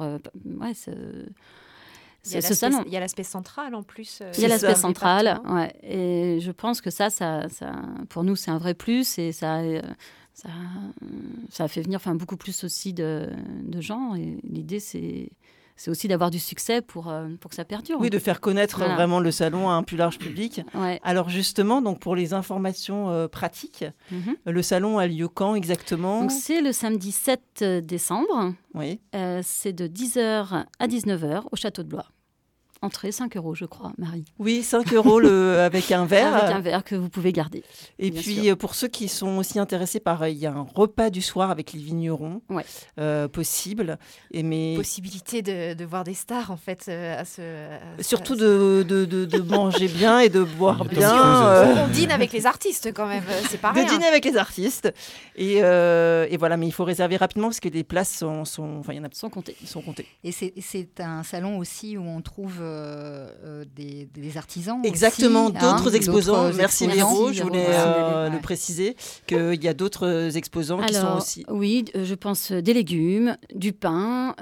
ce salon. Il y a l'aspect central en plus. Il y a l'aspect central, ouais. Et je pense que ça, pour nous, c'est un vrai plus et ça a fait venir beaucoup plus aussi de gens. Et l'idée, c'est aussi d'avoir du succès pour que ça perdure. Oui, de faire connaître vraiment le salon à un plus large public. Ouais. Alors justement, donc pour les informations pratiques, le salon a lieu quand exactement? Donc c'est le samedi 7 décembre. Oui. C'est de 10h à 19h au château de Blois. Entrée 5 € je crois, Marie. Oui, 5 € avec un verre. Avec un verre que vous pouvez garder. Et puis, pour ceux qui sont aussi intéressés il y a un repas du soir avec les vignerons possible. Possibilité de voir des stars, en fait. Surtout de manger bien et de boire bien. On dîne avec les artistes, quand même. C'est pareil. De dîner avec les artistes. Et voilà, mais il faut réserver rapidement parce que les places sont comptées. Et c'est un salon aussi où on trouve des artisans. Exactement, aussi, d'autres exposants. Merci Véro, je voulais le préciser qu'il y a d'autres exposants qui sont aussi... Oui, je pense des légumes, du pain,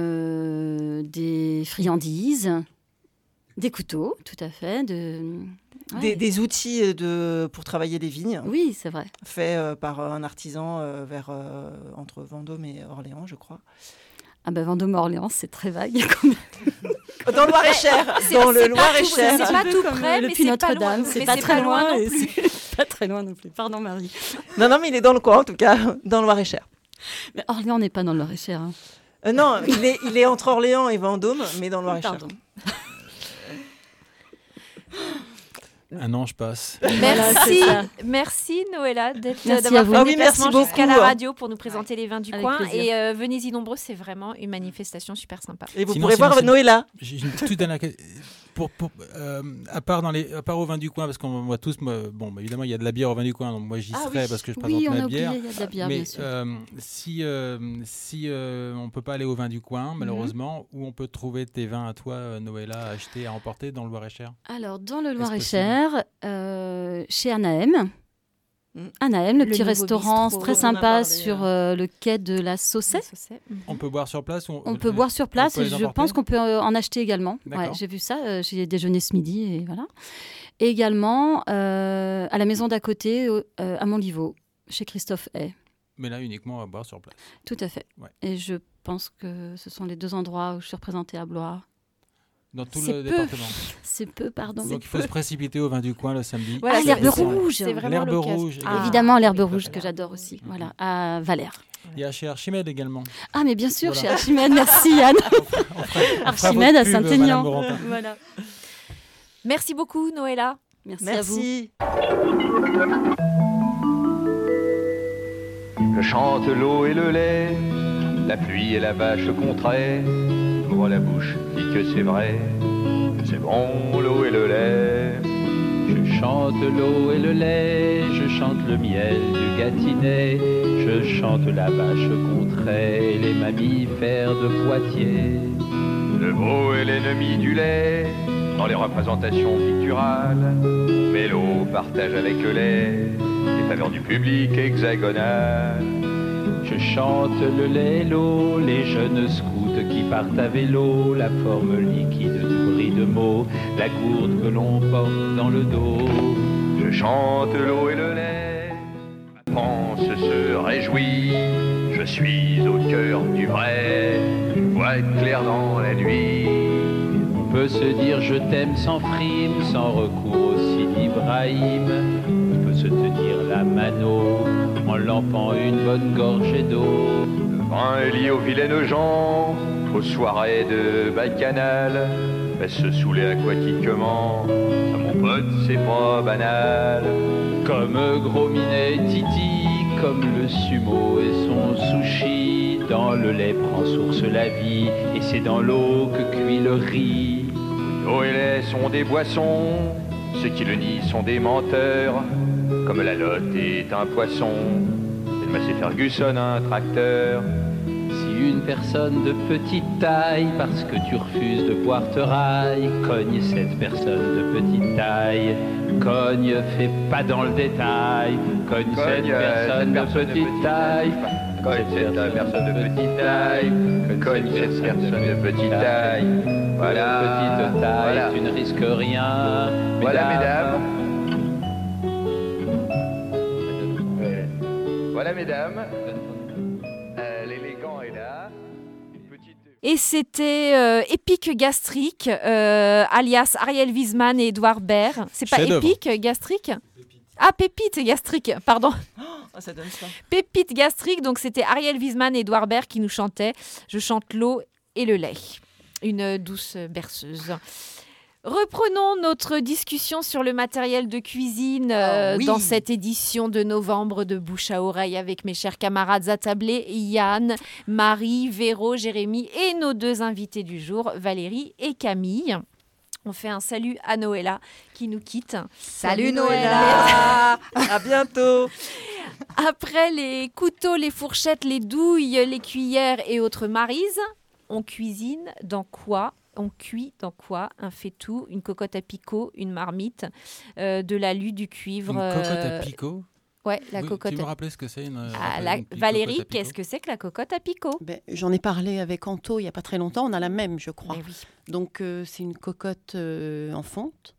des friandises, des couteaux, tout à fait. Des outils pour travailler les vignes. Oui, c'est vrai. Faits par un artisan entre Vendôme et Orléans, je crois. Ah ben Vendôme-Orléans, c'est très vague. Dans le Loir-et-Cher. Dans le Loir-et-Cher. C'est pas tout près, mais c'est Notre-Dame. C'est pas très loin non plus. Pas très loin non plus. Pardon, Marie. Non, mais il est dans le coin, en tout cas, dans le Loir-et-Cher. Mais Orléans n'est pas dans le Loir-et-Cher. Hein. Non, il est entre Orléans et Vendôme, mais dans le Loir-et-Cher. Pardon. Un an, je passe. Merci Noëlla Merci d'avoir fait le merci déplacement beaucoup jusqu'à la radio pour nous présenter les vins du Avec coin. plaisir. Et venez-y nombreux, c'est vraiment une manifestation super sympa. Et vous Sinon, pourrez voir Noëlla. J'ai une toute dernière question. À part au vin du coin, parce qu'on voit tous, évidemment, il y a de la bière au vin du coin, donc moi j'y serai parce que je présente on ma a bière. oublié, il y a de la bière, Mais bien sûr. si on peut pas aller au vin du coin, malheureusement, où on peut trouver tes vins à toi, Noëlla, à acheter, à emporter dans le Loir-et-Cher? Alors, dans le Loir-et-Cher, chez Anahem. Anahem, le petit restaurant bistrot, très on en a sympa parlé, sur le quai de la Saussée. On peut boire sur place On peut boire sur place peut et les je emporter pense qu'on peut en acheter également. D'accord. Ouais, j'ai vu ça, j'ai déjeuné ce midi et voilà. Et également à la maison d'à côté, à Montlivaud, chez Christophe Hay. Mais là, uniquement à boire sur place. Tout à fait. Ouais. Et je pense que ce sont les 2 endroits où je suis représentée à Blois. dans tout C'est le peu. département. C'est peu, pardon. Donc il faut se précipiter au vin du coin le samedi. Ah, l'herbe rouge. C'est vraiment L'herbe l'occasion. rouge, exactement. Évidemment, l'herbe oui, rouge que j'adore aussi. Voilà, à Valère. Il y a chez Archimède également. Ah, mais bien sûr, Voilà. chez Archimède, merci Yann. On fera Archimède votre à pub, Saint-Aignan. Madame Morantin. Voilà. Merci beaucoup, Noëlla. Merci à vous. Merci. Je chante l'eau et le lait, la pluie et la vache contraire. Ouvre la bouche, dis que c'est vrai, que c'est bon l'eau et le lait. Je chante l'eau et le lait, je chante le miel du Gâtinais, je chante la vache contrée et les mammifères de Poitiers. Le veau est l'ennemi du lait dans les représentations picturales, mais l'eau partage avec le lait les faveurs du public hexagonal. Je chante le lait et l'eau, les jeunes scouts qui partent à vélo, la forme liquide du bris de mots, la gourde que l'on porte dans le dos. Je chante l'eau et le lait, ma France se réjouit, je suis au cœur du vrai, une voix claire dans la nuit. On peut se dire je t'aime sans frime, sans recours au Sidi Ibrahim. On peut se tenir la mano en lampant une bonne gorgée d'eau. Le vin est lié aux vilaines gens, aux soirées de bacchanal. Mais se saouler aquatiquement, ça mon pote c'est pas banal. Comme Gros Minet Titi, comme le sumo et son sushi. Dans le lait prend source la vie, et c'est dans l'eau que cuit le riz. L'eau et lait sont des boissons, ceux qui le nient sont des menteurs. Comme la lotte est un poisson, et le Massey Ferguson un tracteur. Si une personne de petite taille, parce que tu refuses de boire te raille, cogne cette personne de petite taille. Cogne, fais pas dans le détail. Cogne cette personne de petite taille. Cogne cette personne de petite taille. Cogne cette personne de petite taille. Voilà, Petite taille, voilà. tu ne risques rien. Voilà, mesdames. Voilà, mesdames. L'élégant est là. Une petite... Et c'était Épique Gastrique, alias Ariel Wiesman et Édouard Baird. C'est pas Chef-d'œuvre. Épique Gastrique Ah, Pépite Gastrique, pardon. Oh, ça donne ça. Pépite Gastrique, donc c'était Ariel Wiesman et Édouard Baird qui nous chantaient « Je chante l'eau et le lait ». Une douce berceuse. Reprenons notre discussion sur le matériel de cuisine oui. dans cette édition de novembre de Bouche à oreille avec mes chers camarades attablés, Yann, Marie, Véro, Jérémy et nos deux invités du jour, Valérie et Camille. On fait un salut à Noëlla qui nous quitte. Salut Noëlla. À bientôt. Après les couteaux, les fourchettes, les douilles, les cuillères et autres marises, on cuisine dans quoi ? On cuit dans quoi ? Un faitout, une cocotte à picot, une marmite, de l'alu, du cuivre. Une cocotte à picot. Ouais, la Oui, cocotte. Tu me rappelais ce que c'est Valérie, qu'est-ce que c'est que la cocotte à picot ? J'en ai parlé avec Anto il n'y a pas très longtemps. On a la même, je crois. Mais oui. Donc, c'est une cocotte en fonte.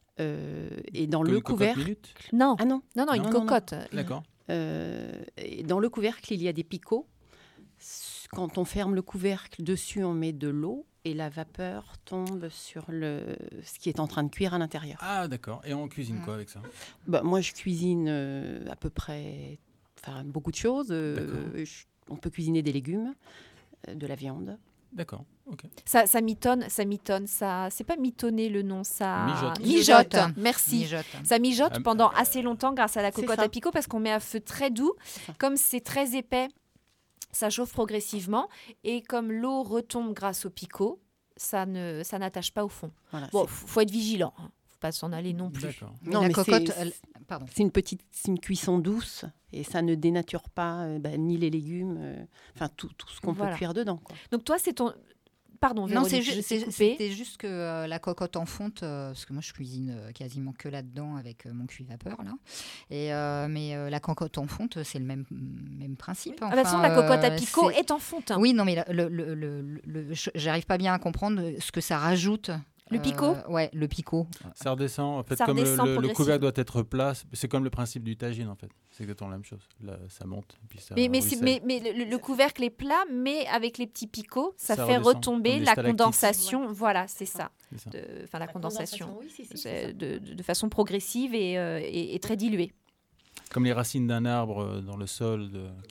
Et dans Comme le une cocotte couvercle... minute. Non, Ah non, non, une Non, non, non. cocotte. D'accord. Et dans le couvercle, il y a des picots. Quand on ferme le couvercle, dessus, on met de l'eau et la vapeur tombe sur ce qui est en train de cuire à l'intérieur. Ah, d'accord. Et on cuisine quoi avec ça ? Moi, je cuisine à peu près beaucoup de choses. On peut cuisiner des légumes, de la viande. D'accord. Ok. Ça mitonne, ça. C'est pas mitonner le nom, ça. Mijote. Merci. Mijote. Ça mijote pendant assez longtemps grâce à la cocotte ça. à picot parce qu'on met à feu très doux. C'est ça. Comme c'est très épais, ça chauffe progressivement et comme l'eau retombe grâce au picot, ça n'attache pas au fond. Voilà, Bon, faut être vigilant. Faut pas s'en aller non plus. D'accord. Mais Non, la mais cocotte, c'est- pardon. C'est une cuisson douce et ça ne dénature pas ni les légumes, tout ce qu'on Voilà. peut cuire dedans, quoi. Donc toi, c'est ton... Pardon, Non, Véronique, je t'ai coupé. c'était juste que la cocotte en fonte, parce que moi je cuisine quasiment que là-dedans avec mon cuit-vapeur là. Mais la cocotte en fonte, c'est le même principe. Ah bah, de toute façon, la cocotte à picot c'est- est en fonte. Oui, non, mais j'arrive pas bien à comprendre ce que ça rajoute Le picot Ouais, le picot. Ça redescend. En fait, Ça comme redescend le progressivement. couvercle doit être plat, c'est comme le principe du tagine, en fait. C'est exactement la même chose. Là, ça monte, puis ça Mais ruisselle. le couvercle est plat, mais avec les petits picots, ça fait redescend, retomber comme des la stalactites. condensation. Voilà, c'est ça. C'est ça. Enfin, la condensation. Oui, si, C'est de façon progressive et très diluée. Comme les racines d'un arbre dans le sol,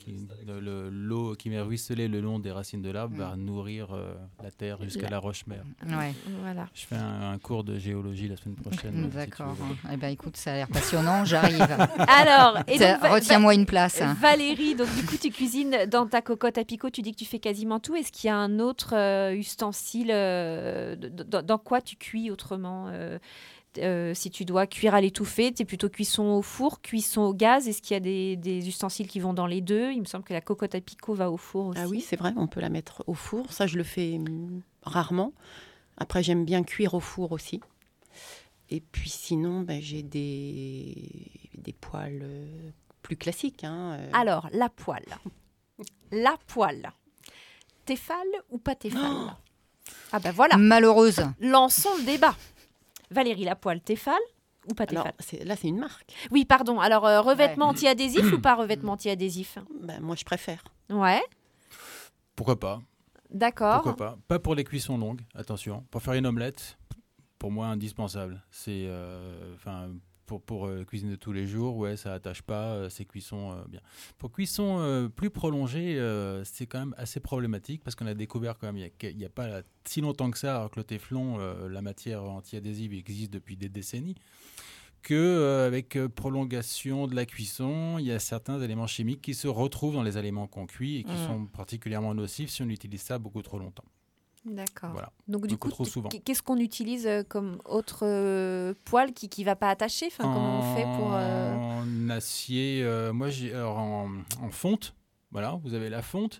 l'eau qui va ruisseler le long des racines de l'arbre va nourrir la terre jusqu'à la roche-mère. Ouais. Voilà. Je fais un cours de géologie la semaine prochaine. D'accord. Eh ben, écoute, ça a l'air passionnant, j'arrive. Alors, et donc, Retiens-moi une place. Valérie, donc du coup, tu cuisines dans ta cocotte à picot, tu dis que tu fais quasiment tout. Est-ce qu'il y a un autre ustensile dans quoi tu cuis autrement si tu dois cuire à l'étouffée, tu es plutôt cuisson au four, cuisson au gaz. Est-ce qu'il y a des ustensiles qui vont dans les deux? Il me semble que la cocotte à picot va au four aussi. Ah oui, c'est vrai, on peut la mettre au four. Ça, je le fais rarement. Après, j'aime bien cuire au four aussi. Et puis sinon, j'ai des poêles plus classiques. Alors, la poêle. La poêle. Tefal ou pas Tefal? Ah ben voilà. Malheureuse. Lançons le débat. Valérie, la poêle, Tefal ou pas Tefal? Là, c'est une marque. Oui, pardon. Alors, revêtement anti-adhésif ou pas revêtement anti-adhésif? Moi, je préfère. Ouais. Pourquoi pas? D'accord. Pourquoi pas? Pas pour les cuissons longues, attention. Pour faire une omelette, pour moi, indispensable. C'est pour cuisiner de tous les jours, ouais, ça attache pas, c'est cuisson bien. Pour cuisson plus prolongée, c'est quand même assez problématique parce qu'on a découvert quand même il y a pas si longtemps que ça, alors que le téflon, la matière anti-adhésive existe depuis des décennies, que avec prolongation de la cuisson, il y a certains éléments chimiques qui se retrouvent dans les aliments qu'on cuit et qui sont particulièrement nocifs si on utilise ça beaucoup trop longtemps. D'accord. Voilà. Donc du coup, trop souvent. Qu'est-ce qu'on utilise comme autre poêle qui va pas attacher? Enfin, comment on fait pour En acier, moi en fonte. Voilà, vous avez la fonte.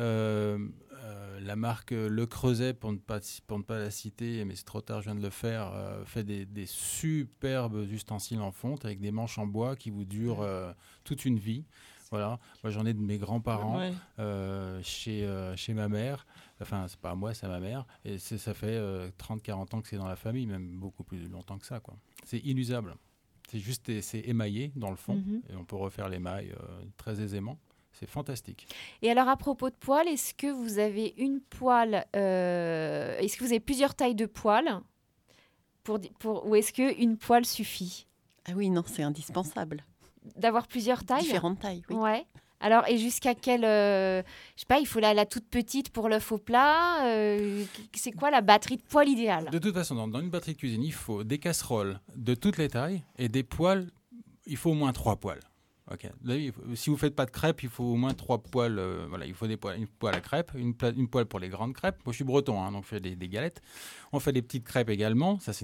La marque Le Creuset, pour ne pas la citer, mais c'est trop tard, je viens de le faire, fait des superbes ustensiles en fonte avec des manches en bois qui vous durent toute une vie. Voilà, moi j'en ai de mes grands-parents chez ma mère. Enfin, c'est pas à moi, c'est à ma mère. Et ça fait 30-40 ans que c'est dans la famille, même beaucoup plus longtemps que ça, quoi. C'est inusable. C'est émaillé dans le fond et on peut refaire l'émail très aisément. C'est fantastique. Et alors, à propos de poêle, est-ce que vous avez une poêle est-ce que vous avez plusieurs tailles de poêle ou est-ce qu'une poêle suffit? Ah oui, non, c'est indispensable. D'avoir plusieurs tailles? Différentes tailles, oui. Ouais. Alors, et jusqu'à quelle... je sais pas, il faut la toute petite pour l'œuf au plat. C'est quoi la batterie de poêle idéale? De toute façon, dans une batterie de cuisine, il faut des casseroles de toutes les tailles et des poêles, il faut au moins 3 poêles. Okay. Là, si vous ne faites pas de crêpes, il faut au moins 3 poêles. Voilà, il faut une poêle à crêpes, une poêle pour les grandes crêpes. Moi, je suis breton, donc je fais des galettes. On fait des petites crêpes également. Ça, c'est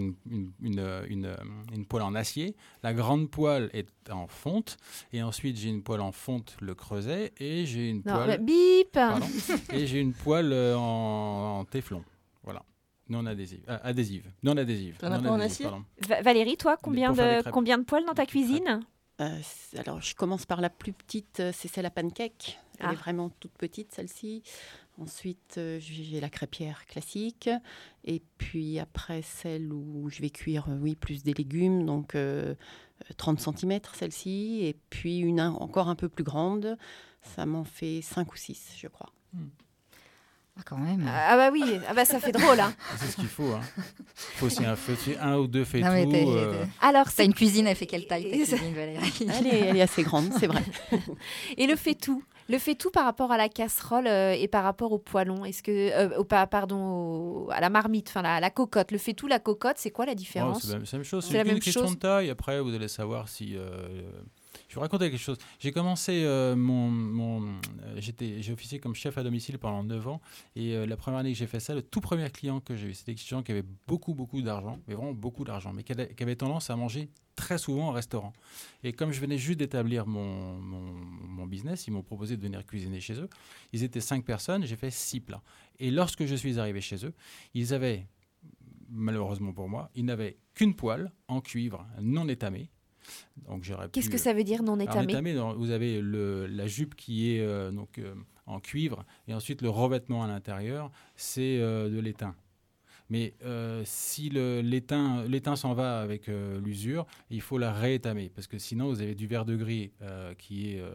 une poêle en acier. La grande poêle est en fonte. Et ensuite, j'ai une poêle en fonte, Le Creuset. Et j'ai une poêle... bip. Pardon. Et j'ai une poêle en téflon. Voilà. Non adhésive. Non adhésive. T'en as pas en acier? Valérie, toi, combien de poêles dans ta cuisine? Alors, je commence par la plus petite, c'est celle à pancake. Elle est vraiment toute petite, celle-ci. Ensuite, j'ai la crêpière classique. Et puis après, celle où je vais cuire, plus des légumes. Donc, 30 cm, celle-ci. Et puis, une encore un peu plus grande. Ça m'en fait 5 ou 6, je crois. Ah, quand même. Ah bah oui, ça fait drôle. Hein. C'est ce qu'il faut. Il faut aussi un ou deux fait non, tout. Alors, t'as une cuisine, elle fait quelle taille ta cuisine, Valérie? Elle est assez grande, c'est vrai. Et le fait-tout par rapport à la casserole et par rapport au poêlon, est-ce que à la marmite, enfin la cocotte, le fait-tout, la cocotte, c'est quoi la différence? C'est la même chose. C'est une question de taille. Après, vous allez savoir si. Je vais vous raconter quelque chose. J'ai commencé j'ai officié comme chef à domicile pendant 9 ans. Et la première année que j'ai fait ça, le tout premier client que j'ai eu, c'était des gens qui avaient beaucoup d'argent, mais vraiment beaucoup d'argent, mais qui avaient tendance à manger très souvent au restaurant. Et comme je venais juste d'établir mon business, ils m'ont proposé de venir cuisiner chez eux. Ils étaient 5 personnes, j'ai fait 6 plats. Et lorsque je suis arrivé chez eux, ils avaient, malheureusement pour moi, ils n'avaient qu'une poêle en cuivre non étamée. Qu'est-ce que ça veut dire non étamé? Étamé, vous avez la jupe qui est en cuivre et ensuite le revêtement à l'intérieur, c'est de l'étain. Mais si l'étain s'en va avec l'usure, il faut la réétamer parce que sinon vous avez du verre de gris qui est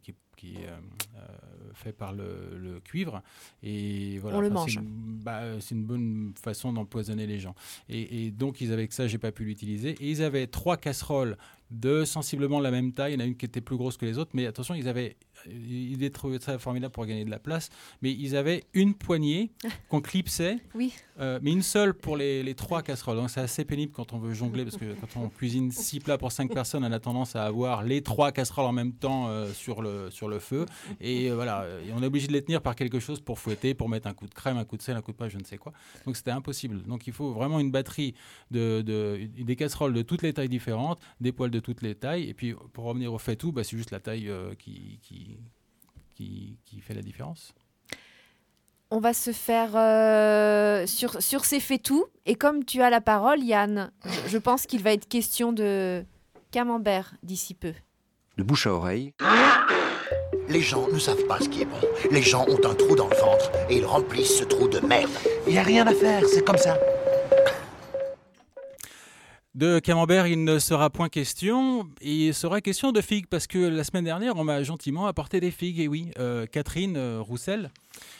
fait par le cuivre et voilà. On le mange. C'est une bonne façon d'empoisonner les gens. Et donc ils avaient que ça, j'ai pas pu l'utiliser. Et ils avaient 3 casseroles de sensiblement la même taille. Il y en a une qui était plus grosse que les autres, mais attention, ils trouvaient ça formidable pour gagner de la place. Mais ils avaient une poignée qu'on clipsait, oui. Mais une seule pour les 3 casseroles. Donc c'est assez pénible quand on veut jongler, parce que quand on cuisine 6 plats pour 5 personnes, on a tendance à avoir les 3 casseroles en même temps sur le feu. Et voilà, et on est obligé de les tenir par quelque chose pour fouetter, pour mettre un coup de crème, un coup de sel, un coup de pain, je ne sais quoi. Donc c'était impossible. Donc il faut vraiment une batterie des casseroles de toutes les tailles différentes, des poêles de toutes les tailles. Et puis pour revenir au fait-tout, c'est juste la taille qui fait la différence. On va se faire sur ces fait-tout. Et comme tu as la parole, Yann, je pense qu'il va être question de camembert d'ici peu. De bouche à oreille. Les gens ne savent pas ce qui est bon. Les gens ont un trou dans le ventre et ils remplissent ce trou de merde. Il n'y a rien à faire, c'est comme ça. De camembert, il ne sera point question. Il sera question de figues, parce que la semaine dernière, on m'a gentiment apporté des figues. Et oui, Catherine Roussel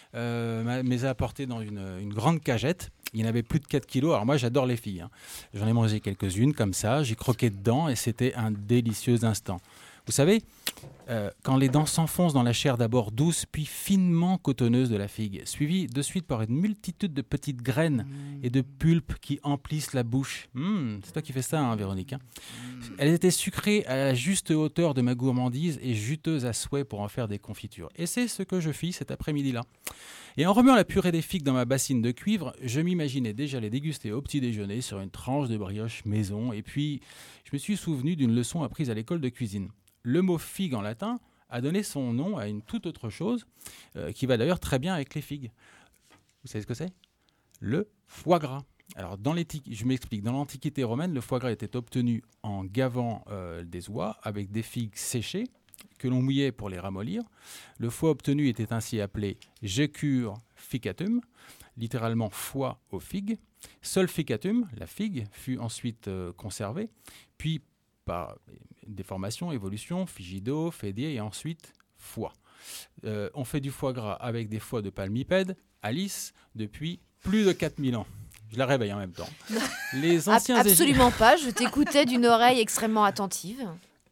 me les a apportées dans une grande cagette. Il y en avait plus de 4 kilos. Alors moi, j'adore les figues. J'en ai mangé quelques-unes comme ça. J'ai croqué dedans et c'était un délicieux instant. Vous savez, quand les dents s'enfoncent dans la chair d'abord douce, puis finement cotonneuse de la figue, suivie de suite par une multitude de petites graines et de pulpes qui emplissent la bouche. C'est toi qui fais ça, Véronique. Elles étaient sucrées à la juste hauteur de ma gourmandise et juteuses à souhait pour en faire des confitures. Et c'est ce que je fis cet après-midi-là. Et en remuant la purée des figues dans ma bassine de cuivre, je m'imaginais déjà les déguster au petit déjeuner sur une tranche de brioche maison. Et puis, je me suis souvenu d'une leçon apprise à l'école de cuisine. Le mot figue en latin a donné son nom à une toute autre chose qui va d'ailleurs très bien avec les figues. Vous savez ce que c'est ? Le foie gras. Alors, je m'explique. Dans l'Antiquité romaine, le foie gras était obtenu en gavant des oies avec des figues séchées que l'on mouillait pour les ramollir. Le foie obtenu était ainsi appelé jecur ficatum, littéralement foie aux figues. Seul ficatum, la figue, fut ensuite conservée, puis par déformation, évolution, figido, fédier et ensuite foie. On fait du foie gras avec des foies de palmipèdes, Alice, depuis plus de 4000 ans. Je la réveille en même temps. Les anciens Absolument pas, je t'écoutais d'une oreille extrêmement attentive.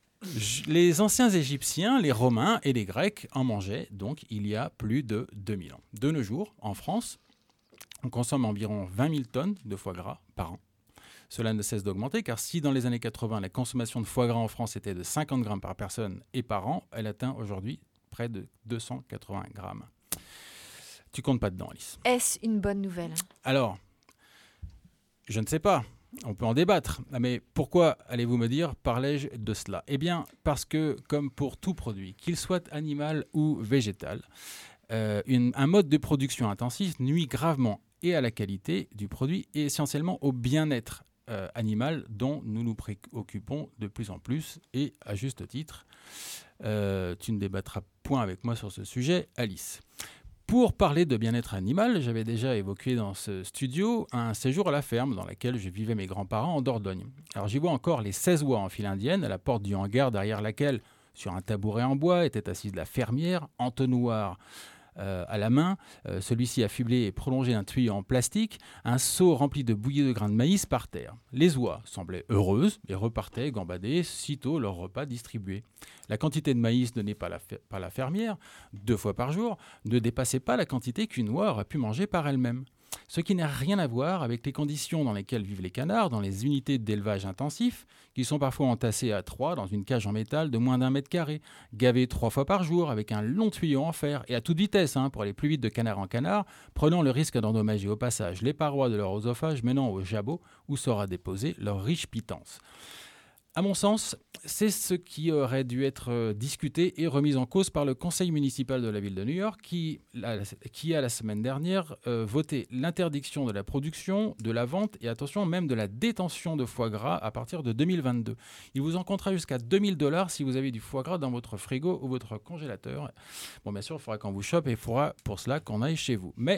Les anciens Égyptiens, les Romains et les Grecs en mangeaient donc il y a plus de 2000 ans. De nos jours, en France, on consomme environ 20 000 tonnes de foie gras par an. Cela ne cesse d'augmenter car si dans les années 80, la consommation de foie gras en France était de 50 grammes par personne et par an, elle atteint aujourd'hui près de 280 grammes. Tu comptes pas dedans, Alice. Est-ce une bonne nouvelle ? Alors, je ne sais pas. On peut en débattre. Mais pourquoi, allez-vous me dire, parlais-je de cela ? Eh bien, parce que, comme pour tout produit, qu'il soit animal ou végétal, un mode de production intensif nuit gravement et à la qualité du produit et essentiellement au bien-être animal dont nous nous préoccupons de plus en plus et à juste titre. Tu ne débattras point avec moi sur ce sujet, Alice. Pour parler de bien-être animal, j'avais déjà évoqué dans ce studio un séjour à la ferme dans laquelle je vivais mes grands-parents en Dordogne. Alors j'y vois encore les 16 oies en file indienne à la porte du hangar derrière laquelle, sur un tabouret en bois, était assise la fermière, entonnoir à la main, celui-ci affublé et prolongé d'un tuyau en plastique, un seau rempli de bouillies de grains de maïs par terre. Les oies semblaient heureuses et repartaient gambader sitôt leur repas distribué. La quantité de maïs donnée par la fermière, 2 fois par jour, ne dépassait pas la quantité qu'une oie aurait pu manger par elle-même. Ce qui n'a rien à voir avec les conditions dans lesquelles vivent les canards dans les unités d'élevage intensif, qui sont parfois entassés à 3 dans une cage en métal de moins d'1 mètre carré, gavés 3 fois par jour avec un long tuyau en fer, et à toute vitesse, pour aller plus vite de canard en canard, prenant le risque d'endommager au passage les parois de leur oesophage menant au jabot où sera déposée leur riche pitance. À mon sens, c'est ce qui aurait dû être discuté et remis en cause par le conseil municipal de la ville de New York qui a la semaine dernière voté l'interdiction de la production, de la vente et attention même de la détention de foie gras à partir de 2022. Il vous en comptera jusqu'à $2000 si vous avez du foie gras dans votre frigo ou votre congélateur. Bon, bien sûr, il faudra qu'on vous chope et il faudra pour cela qu'on aille chez vous. Mais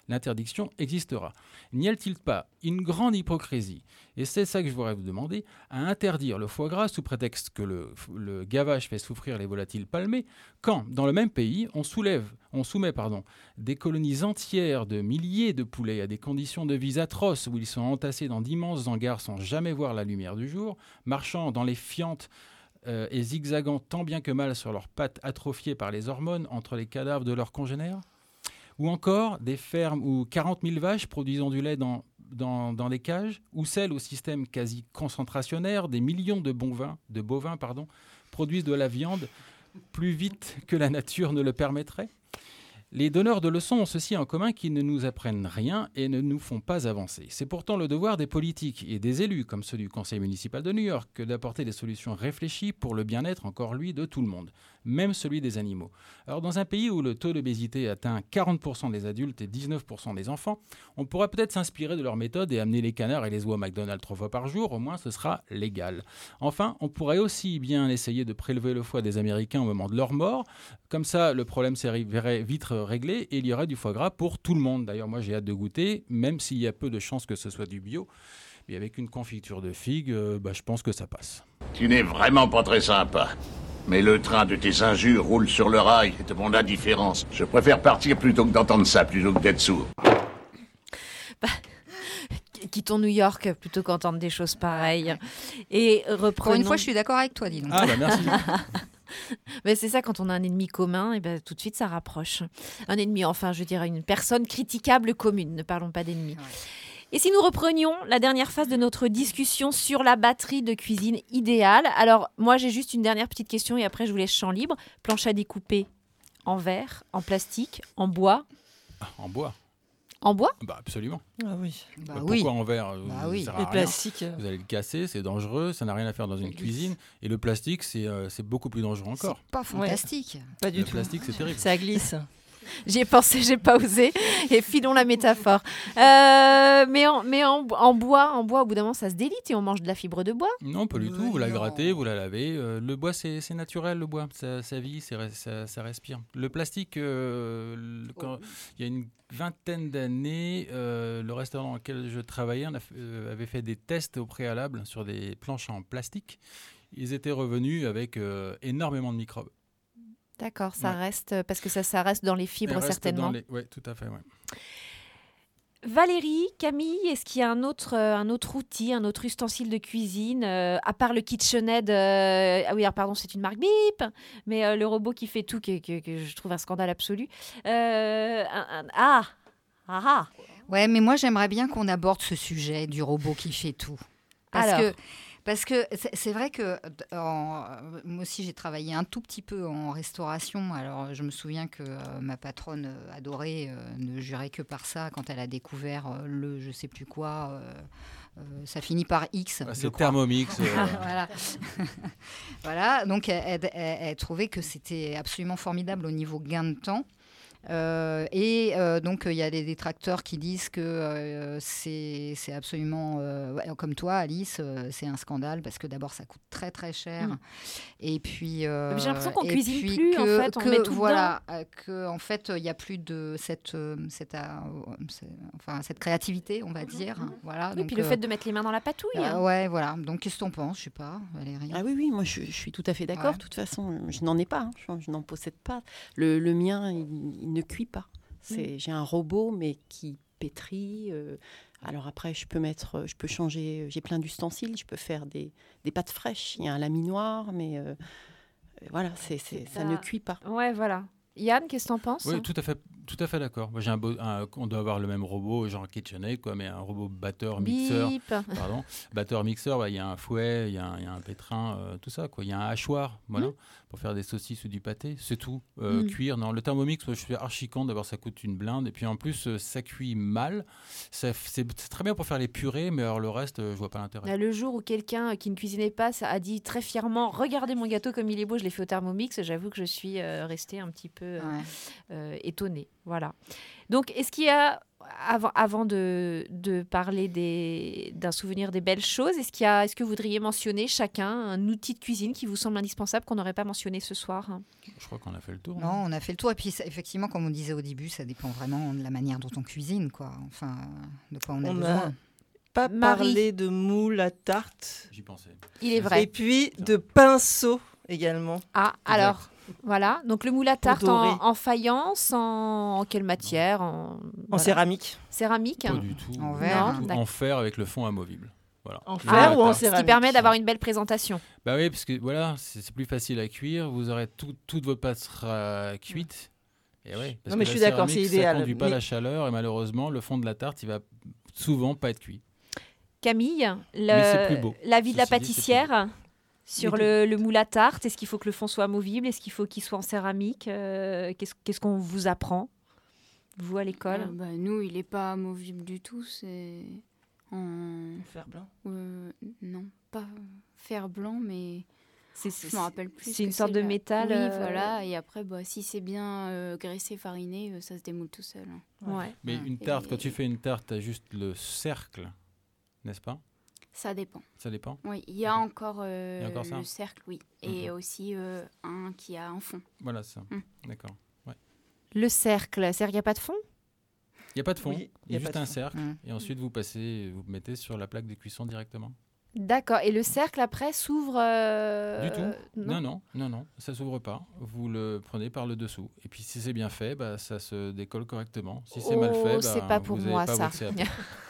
l'interdiction existera. N'y a-t-il pas une grande hypocrisie, et c'est ça que je voudrais vous demander, à interdire le foie gras sous prétexte que le gavage fait souffrir les volatiles palmés, quand, dans le même pays, on soumet des colonies entières de milliers de poulets à des conditions de vie atroces où ils sont entassés dans d'immenses hangars sans jamais voir la lumière du jour, marchant dans les fientes et zigzagant tant bien que mal sur leurs pattes atrophiées par les hormones entre les cadavres de leurs congénères? Ou encore des fermes où 40 000 vaches produisant du lait dans des cages, ou celles au système quasi concentrationnaire, des millions de bovins produisent de la viande plus vite que la nature ne le permettrait? Les donneurs de leçons ont ceci en commun qu'ils ne nous apprennent rien et ne nous font pas avancer. C'est pourtant le devoir des politiques et des élus, comme ceux du Conseil municipal de New York, que d'apporter des solutions réfléchies pour le bien-être, encore lui, de tout le monde, même celui des animaux. Alors, dans un pays où le taux d'obésité atteint 40% des adultes et 19% des enfants, on pourra peut-être s'inspirer de leurs méthodes et amener les canards et les oies au McDonald's 3 fois par jour, au moins ce sera légal. Enfin, on pourrait aussi bien essayer de prélever le foie des Américains au moment de leur mort. Comme ça, le problème serait vite réglé et il y aurait du foie gras pour tout le monde. D'ailleurs, moi, j'ai hâte de goûter, même s'il y a peu de chances que ce soit du bio. Mais avec une confiture de figues, je pense que ça passe. Tu n'es vraiment pas très sympa. Mais le train de tes injures roule sur le rail et de mon indifférence. Je préfère partir plutôt que d'entendre ça, plutôt que d'être sourd. Quittons New York plutôt qu'entendre des choses pareilles. Et reprenons... Pour une fois, je suis d'accord avec toi, dis donc. Ah, merci. Mais c'est ça, quand on a un ennemi commun, et tout de suite ça rapproche. Un ennemi, enfin, je dirais une personne critiquable commune, ne parlons pas d'ennemi. Ouais. Et si nous reprenions la dernière phase de notre discussion sur la batterie de cuisine idéale, alors moi j'ai juste une dernière petite question et après je vous laisse champ libre. Planche à découper en verre, en plastique, en bois? En bois. En bois? Absolument. Ah oui. Pourquoi en verre? Oui. Les plastiques. Vous allez le casser, c'est dangereux, ça n'a rien à faire dans une cuisine. Et le plastique, c'est beaucoup plus dangereux encore. C'est pas fantastique. Ouais. Pas du tout. Le plastique, c'est terrible. Ça glisse. J'y ai pensé, j'ai pas osé. Et filons la métaphore. Mais en bois, au bout d'un moment, ça se délite et on mange de la fibre de bois. Non, pas du tout. Vous la grattez, vous la lavez. Le bois, c'est naturel, le bois. Ça vit, ça respire. Le plastique, il y a une vingtaine d'années, le restaurant dans lequel je travaillais avait fait des tests au préalable sur des planches en plastique. Ils étaient revenus avec énormément de microbes. D'accord, ça reste, parce que ça reste dans les fibres certainement. Oui, tout à fait, ouais. Valérie, Camille, est-ce qu'il y a un autre outil, un autre ustensile de cuisine, à part le KitchenAid ah oui, alors pardon, c'est une marque bip, mais le robot qui fait tout, que je trouve un scandale absolu. Ouais, mais moi j'aimerais bien qu'on aborde ce sujet du robot qui fait tout. Parce que c'est vrai que moi aussi j'ai travaillé un tout petit peu en restauration. Alors je me souviens que ma patronne adorée ne jurait que par ça quand elle a découvert le je sais plus quoi. Ça finit par X. C'est Thermomix. Voilà. Voilà. Donc elle trouvait que c'était absolument formidable au niveau gain de temps. Donc il y a des détracteurs qui disent que c'est absolument comme toi Alice, c'est un scandale parce que d'abord ça coûte très très cher et puis j'ai l'impression qu'on cuisine plus en fait, on met tout voilà que en fait il y a plus de cette créativité on va dire voilà. Oui, donc, puis le fait de mettre les mains dans la patouille. Ouais voilà, donc qu'est-ce que t'en penses, je sais pas Valérie? Ah oui moi je suis tout à fait d'accord. De toute façon je n'en ai pas, je n'en possède pas. Le mien il ne cuit pas. J'ai un robot, mais qui pétrit. Alors après, je peux changer. J'ai plein d'ustensiles. Je peux faire des pâtes fraîches. Il y a un laminoir, mais voilà, ça ne cuit pas. Ouais, voilà. Yann, qu'est-ce que t'en penses? Oui, tout à fait d'accord. Moi, on doit avoir le même robot, genre KitchenAid, quoi, mais un robot batteur-mixeur. Batteur-mixeur, il y a un fouet, il y a un pétrin, tout ça, quoi. Il y a un hachoir, voilà, pour faire des saucisses ou du pâté. C'est tout. Cuire, non. Le Thermomix, moi, je suis archi con. D'abord, ça coûte une blinde. Et puis, en plus, ça cuit mal. C'est très bien pour faire les purées, mais alors le reste, je vois pas l'intérêt. Le jour où quelqu'un qui ne cuisinait pas a dit très fièrement « Regardez mon gâteau comme il est beau, je l'ai fait au Thermomix », j'avoue que je suis restée un petit peu étonnée. Voilà. Donc, est-ce qu'il y a, avant de parler d'un souvenir des belles choses, est-ce que vous voudriez mentionner chacun un outil de cuisine qui vous semble indispensable qu'on n'aurait pas mentionné ce soir? Je crois qu'on a fait le tour. Non, on a fait le tour. Et puis, effectivement, comme on disait au début, ça dépend vraiment de la manière dont on cuisine, quoi. Enfin, de quoi on a besoin. Pas Marie. parler de moule à tarte. J'y pensais. Il est vrai. Et puis de pinceau également. Ah, alors, voilà. Donc, le moule à tarte dorer. en faïence, en quelle matière? En voilà. céramique. Céramique? Pas du tout. En verre. Non, Tout en fer avec le fond amovible. Voilà. En Le fer moule à ou en tarte. Ce qui céramique. permet d'avoir une belle présentation. Bah oui, parce que voilà, c'est plus facile à cuire. Vous aurez toute votre pâte sera cuite. Et ouais, parce Non, mais que je la suis d'accord, céramique, c'est idéal. Ça conduit pas Mais- la chaleur et malheureusement, le fond de la tarte, il va souvent pas être cuit. Camille, Mais c'est plus beau. l'avis de la Ceci dit, c'est plus pâtissière sur le moule à tarte. Est-ce qu'il faut que le fond soit amovible? Est-ce qu'il faut qu'il soit en céramique? Qu'est-ce qu'on vous apprend, vous, à l'école? Nous, il n'est pas amovible du tout. C'est en Fer blanc. non, pas fer blanc, mais je me rappelle plus. C'est ce une que sorte de là. métal. Oui, voilà. Et après, si c'est bien graissé, fariné, ça se démoule tout seul. Ouais. Mais une tarte, quand tu fais une tarte, tu as juste le cercle, n'est-ce pas? Ça dépend. Ça dépend. Oui, il y a encore, y a encore ça le cercle, oui. Et aussi un qui a un fond. Voilà ça. D'accord. Ouais. Le cercle, c'est-à-dire qu'il n'y a pas de fond? Il n'y a pas de fond, Oui, il y a pas juste de un fond. cercle. Et ensuite, vous mettez sur la plaque de cuisson directement. D'accord. Et le cercle, après, s'ouvre Du tout. Non, ça s'ouvre pas. Vous le prenez par le dessous. Et puis, si c'est bien fait, ça se décolle correctement. Si c'est mal fait, c'est pas pour vous moi, avez pas ça. votre CAP.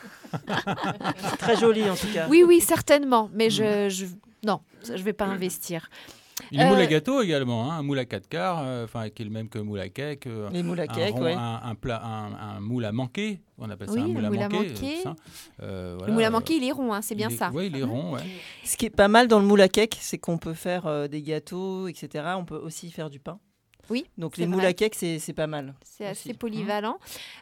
C'est très joli en tout cas. Oui, certainement. Mais non, je vais pas investir. Il y a le moule à gâteau également, hein, un moule à 4 quarts, qui est le même que le moule à cake. Les moules à cake, rond, ouais. un moule à manquer, on appelle ça Oui, un moule le à moule à manquer. manquer. Ça. Le moule à manquer, il est rond, c'est bien ça. Oui, il est rond, ouais. Ce qui est pas mal dans le moule à cake, c'est qu'on peut faire des gâteaux, etc. On peut aussi faire du pain. Oui. Donc c'est les moules vrai. à cake, c'est pas mal. C'est assez aussi. polyvalent.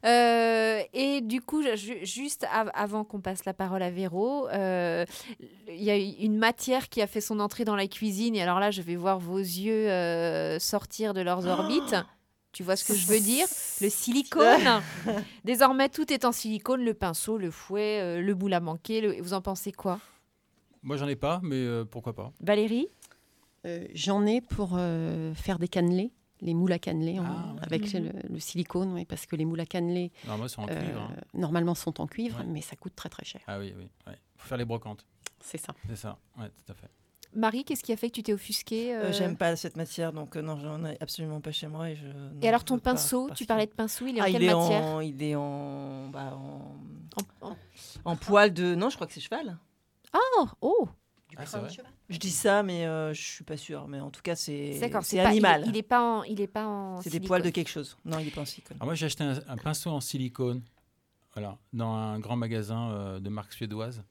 Et du coup, juste avant qu'on passe la parole à Véro, il y a une matière qui a fait son entrée dans la cuisine. Et alors là, je vais voir vos yeux sortir de leurs orbites. Tu vois ce que je veux dire? Le silicone. Désormais, tout est en silicone. Le pinceau, le fouet, le moule à manquer. Vous en pensez quoi? Moi, j'en ai pas, mais pourquoi pas. Valérie? J'en ai pour faire des cannelés. Les moules à cannelés avec Mhm. le silicone, oui, parce que les moules à cannelés Normalement, ils sont en cuivre. Hein. normalement sont en cuivre, Ouais. mais ça coûte très très cher. Ah oui. Faut faire les brocantes. C'est ça. C'est ça, ouais, tout à fait. Marie, qu'est-ce qui a fait que tu t'es offusquée J'aime pas cette matière, donc non, j'en ai absolument pas chez moi. Et alors ton pinceau, tu parlais de pinceau, il est en quelle matière? Il est en poil de... Non, je crois que c'est cheval. Oh Ah, c'est vrai. Je dis ça, mais je suis pas sûre. Mais en tout cas, c'est D'accord, animal. Il est pas en C'est des silicone. poils de quelque chose. Non, il est pas en silicone. Alors moi, j'ai acheté un pinceau en silicone, voilà, dans un grand magasin de marque suédoise.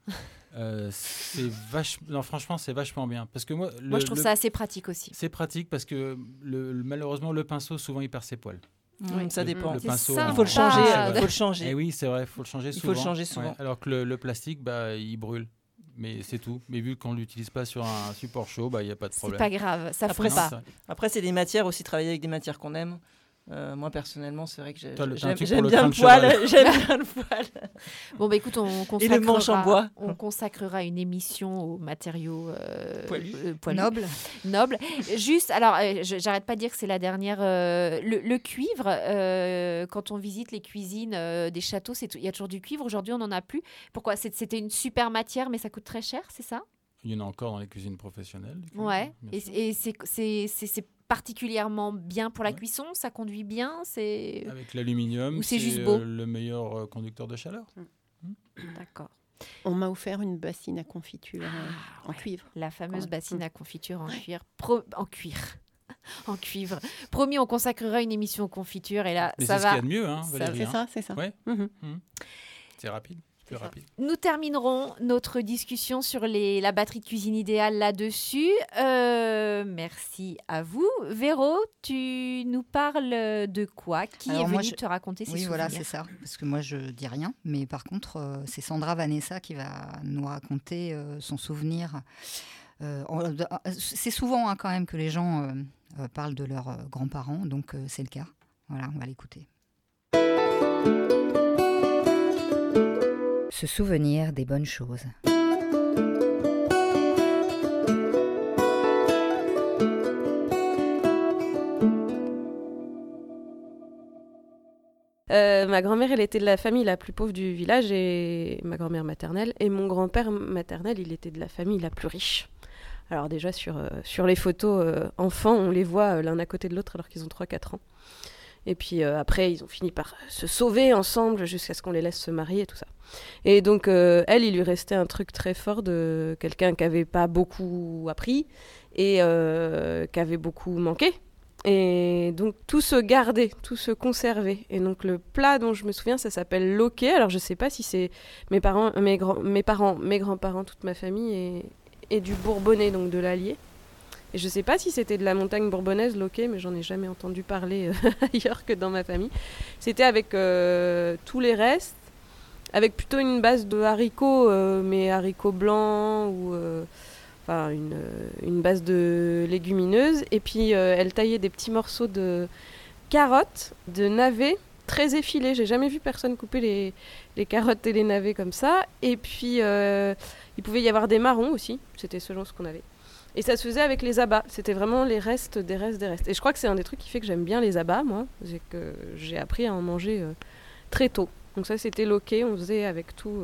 Non, franchement, c'est vachement bien. Parce que moi, Moi, je trouve ça assez pratique aussi. C'est pratique parce que malheureusement, le pinceau, souvent, il perd ses poils. Ça dépend. Le pinceau, Il faut le changer. voilà. Il faut le changer. Et oui, c'est vrai, il faut le changer souvent. Il faut le changer souvent. Ouais, alors que le plastique, il brûle. Mais c'est tout. Mais vu qu'on ne l'utilise pas sur un support chaud, il n'y a pas de problème. C'est pas grave, ça Après, fout pas. Après, c'est des matières aussi, travailler avec des matières qu'on aime. Moi, personnellement, c'est vrai que T'as un j'aime truc pour le bien train le de poil. cheval. J'aime bien le poil. Bon, écoute, Et le manche en bois. on consacrera une émission aux matériaux Poilus. Nobles. Juste, alors, j'arrête pas de dire que c'est la dernière. Le cuivre, quand on visite les cuisines des châteaux, il y a toujours du cuivre. Aujourd'hui, on n'en a plus. Pourquoi? C'était une super matière, mais ça coûte très cher, c'est ça? Il y en a encore dans les cuisines professionnelles. Ouais. bien sûr. Et c'est particulièrement bien pour la cuisson. Ça conduit bien. C'est. Avec l'aluminium, Ou c'est juste beau. le meilleur conducteur de chaleur. D'accord. On m'a offert une bassine à confiture en cuivre. La fameuse Ouais. bassine à confiture en cuir. En cuivre. Promis, on consacrera une émission aux confitures et là, Mais ça c'est ce qu'il va. y a de mieux, hein, Valérie. C'est ça. Ouais. Mhm. C'est rapide. Plus rapide. Nous terminerons notre discussion sur la batterie de cuisine idéale là-dessus. Merci à vous. Véro, tu nous parles de quoi? Qui Alors est moi, venu te raconter ses Oui, souvenirs? voilà, c'est ça. Parce que moi, je dis rien. Mais par contre, c'est Sandra Vanessa qui va nous raconter son souvenir. C'est souvent quand même que les gens parlent de leurs grands-parents. Donc, c'est le cas. Voilà, on va l'écouter. Se souvenir des bonnes choses. Ma grand-mère, elle était de la famille la plus pauvre du village, et ma grand-mère maternelle. Et mon grand-père maternel, il était de la famille la plus riche. Alors déjà, sur les photos enfants, on les voit l'un à côté de l'autre alors qu'ils ont 3-4 ans. Et puis après, ils ont fini par se sauver ensemble jusqu'à ce qu'on les laisse se marier et tout ça. Et donc, elle, il lui restait un truc très fort de quelqu'un qui n'avait pas beaucoup appris et qui avait beaucoup manqué. Et donc, tout se gardait, tout se conservait. Et donc, le plat dont je me souviens, ça s'appelle l'oquet. Alors, je ne sais pas si c'est mes parents, mes grands-parents, toute ma famille et du Bourbonnais, donc de l'Allier. Et je ne sais pas si c'était de la montagne bourbonnaise, l'oquet, mais j'en ai jamais entendu parler ailleurs que dans ma famille. C'était avec tous les restes, avec plutôt une base de haricots, mais haricots blancs ou une base de légumineuses. Et puis elle taillait des petits morceaux de carottes, de navets très effilés. J'ai jamais vu personne couper les carottes et les navets comme ça. Et puis il pouvait y avoir des marrons aussi, c'était selon ce qu'on avait. Et ça se faisait avec les abats. C'était vraiment les restes des restes des restes. Et je crois que c'est un des trucs qui fait que j'aime bien les abats, moi. C'est que j'ai appris à en manger très tôt. Donc ça, c'était l'oquet. On faisait avec tout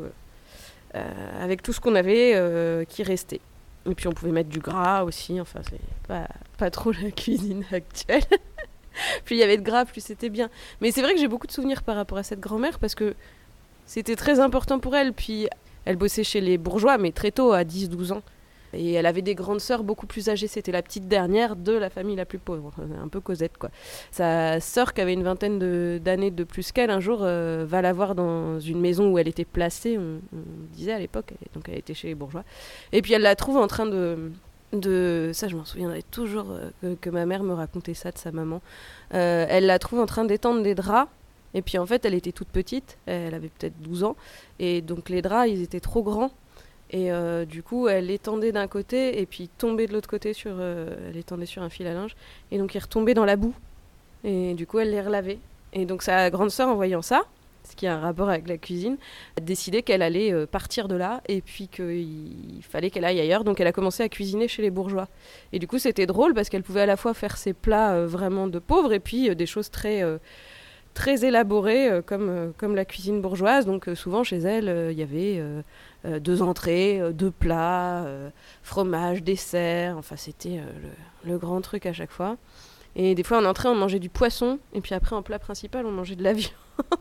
ce qu'on avait qui restait. Et puis on pouvait mettre du gras aussi. Enfin, c'est pas trop la cuisine actuelle. Plus il y avait de gras, plus c'était bien. Mais c'est vrai que j'ai beaucoup de souvenirs par rapport à cette grand-mère parce que c'était très important pour elle. Puis elle bossait chez les bourgeois, mais très tôt, à 10-12 ans. Et elle avait des grandes sœurs beaucoup plus âgées. C'était la petite dernière de la famille la plus pauvre. Un peu Cosette, quoi. Sa sœur, qui avait une vingtaine d'années de plus qu'elle, un jour, va la voir dans une maison où elle était placée, on disait à l'époque. Donc elle était chez les bourgeois. Et puis elle la trouve en train de ça, je m'en souviendrai toujours, que ma mère me racontait ça de sa maman. Elle la trouve en train d'étendre des draps. Et puis en fait, elle était toute petite. Elle avait peut-être 12 ans. Et donc les draps, ils étaient trop grands. Et du coup, elle étendait d'un côté et puis tombait de l'autre côté elle étendait sur un fil à linge. Et donc, il retombait dans la boue. Et du coup, elle les relavait. Et donc, sa grande sœur, en voyant ça, ce qui a un rapport avec la cuisine, a décidé qu'elle allait partir de là et puis qu'il fallait qu'elle aille ailleurs. Donc, elle a commencé à cuisiner chez les bourgeois. Et du coup, c'était drôle parce qu'elle pouvait à la fois faire ses plats vraiment de pauvres et puis des choses très élaborées comme la cuisine bourgeoise. Donc, souvent, chez elle, il y avait 2 entrées, 2 plats, fromage, dessert. Enfin, c'était le grand truc à chaque fois. Et des fois, en entrée, on mangeait du poisson. Et puis après, en plat principal, on mangeait de la viande.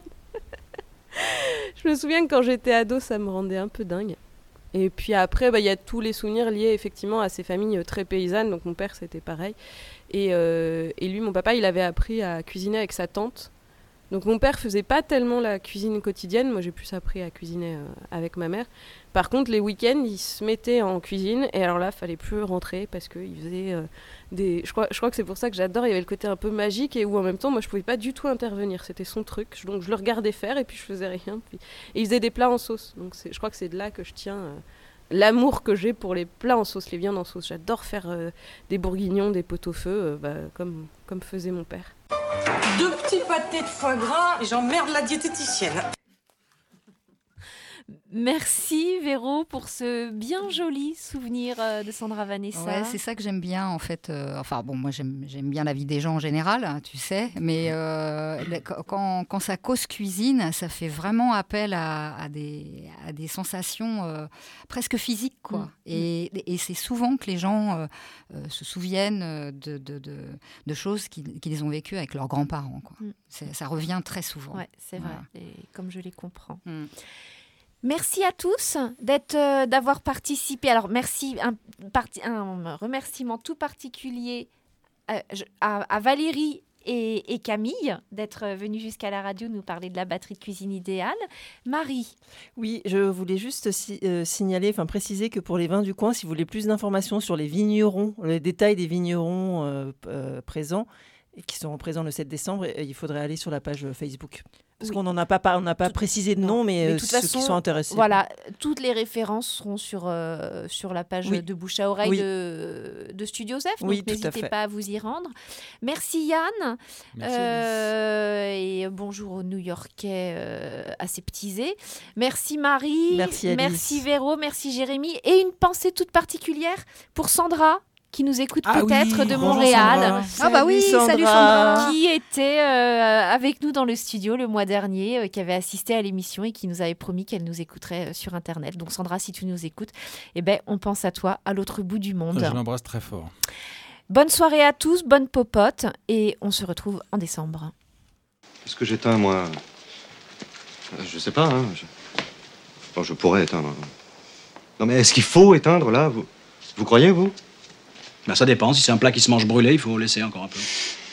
Je me souviens que quand j'étais ado, ça me rendait un peu dingue. Et puis après, y a tous les souvenirs liés effectivement à ces familles très paysannes. Donc mon père, c'était pareil. Et lui, mon papa, il avait appris à cuisiner avec sa tante. Donc mon père faisait pas tellement la cuisine quotidienne, moi j'ai plus appris à cuisiner avec ma mère. Par contre les week-ends il se mettait en cuisine et alors là fallait plus rentrer parce qu'il faisait je crois que c'est pour ça que j'adore, il y avait le côté un peu magique et où en même temps moi je pouvais pas du tout intervenir, c'était son truc, donc je le regardais faire et puis je faisais rien. Et il faisait des plats en sauce, donc je crois que c'est de là que je tiens l'amour que j'ai pour les plats en sauce, les viandes en sauce. J'adore faire des bourguignons, des pot-au-feu, comme faisait mon père. 2 petits pâtés de foie gras et j'emmerde la diététicienne. Merci Véro pour ce bien joli souvenir de Sandra Vanessa. Ouais, c'est ça que j'aime bien en fait. Moi j'aime bien la vie des gens en général, hein, tu sais, mais quand ça cause cuisine, ça fait vraiment appel à des sensations presque physiques, quoi. Et c'est souvent que les gens se souviennent de choses qu'ils ont vécues avec leurs grands-parents, quoi. Ça revient très souvent. Ouais, c'est vrai, et comme je les comprends. Merci à tous d'avoir participé. Alors, merci, un remerciement tout particulier à Valérie et Camille d'être venues jusqu'à la radio nous parler de la batterie de cuisine idéale. Marie. Oui, je voulais juste préciser que pour les vins du coin, si vous voulez plus d'informations sur les vignerons, les détails des vignerons présents, et qui seront présents le 7 décembre. Et il faudrait aller sur la page Facebook. Parce Oui. qu'on n'a pas précisé de nom, mais de toute ceux façon, qui sont intéressés. Voilà, toutes les références seront sur la page Oui. de Bouche à Oreille Oui. de Studio Zef, donc Oui, tout à n'hésitez fait. pas à vous y rendre. Merci Yann, Merci, et bonjour aux New-Yorkais aseptisés. Merci Marie, Merci, Alice. merci Véro, merci Jérémy, et une pensée toute particulière pour Sandra, qui nous écoute peut-être de bonjour Montréal. Sandra. Ah bah oui, salut Sandra. Qui était avec nous dans le studio le mois dernier, qui avait assisté à l'émission et qui nous avait promis qu'elle nous écouterait sur Internet. Donc Sandra, si tu nous écoutes, eh ben, on pense à toi à l'autre bout du monde. Je l'embrasse très fort. Bonne soirée à tous, bonne popote, et on se retrouve en décembre. Est-ce que j'éteins, moi? Je sais pas, hein. Bon, je pourrais éteindre. Non, mais est-ce qu'il faut éteindre, là? Vous croyez, vous? Ben, ça dépend. Si c'est un plat qui se mange brûlé, il faut laisser encore un peu.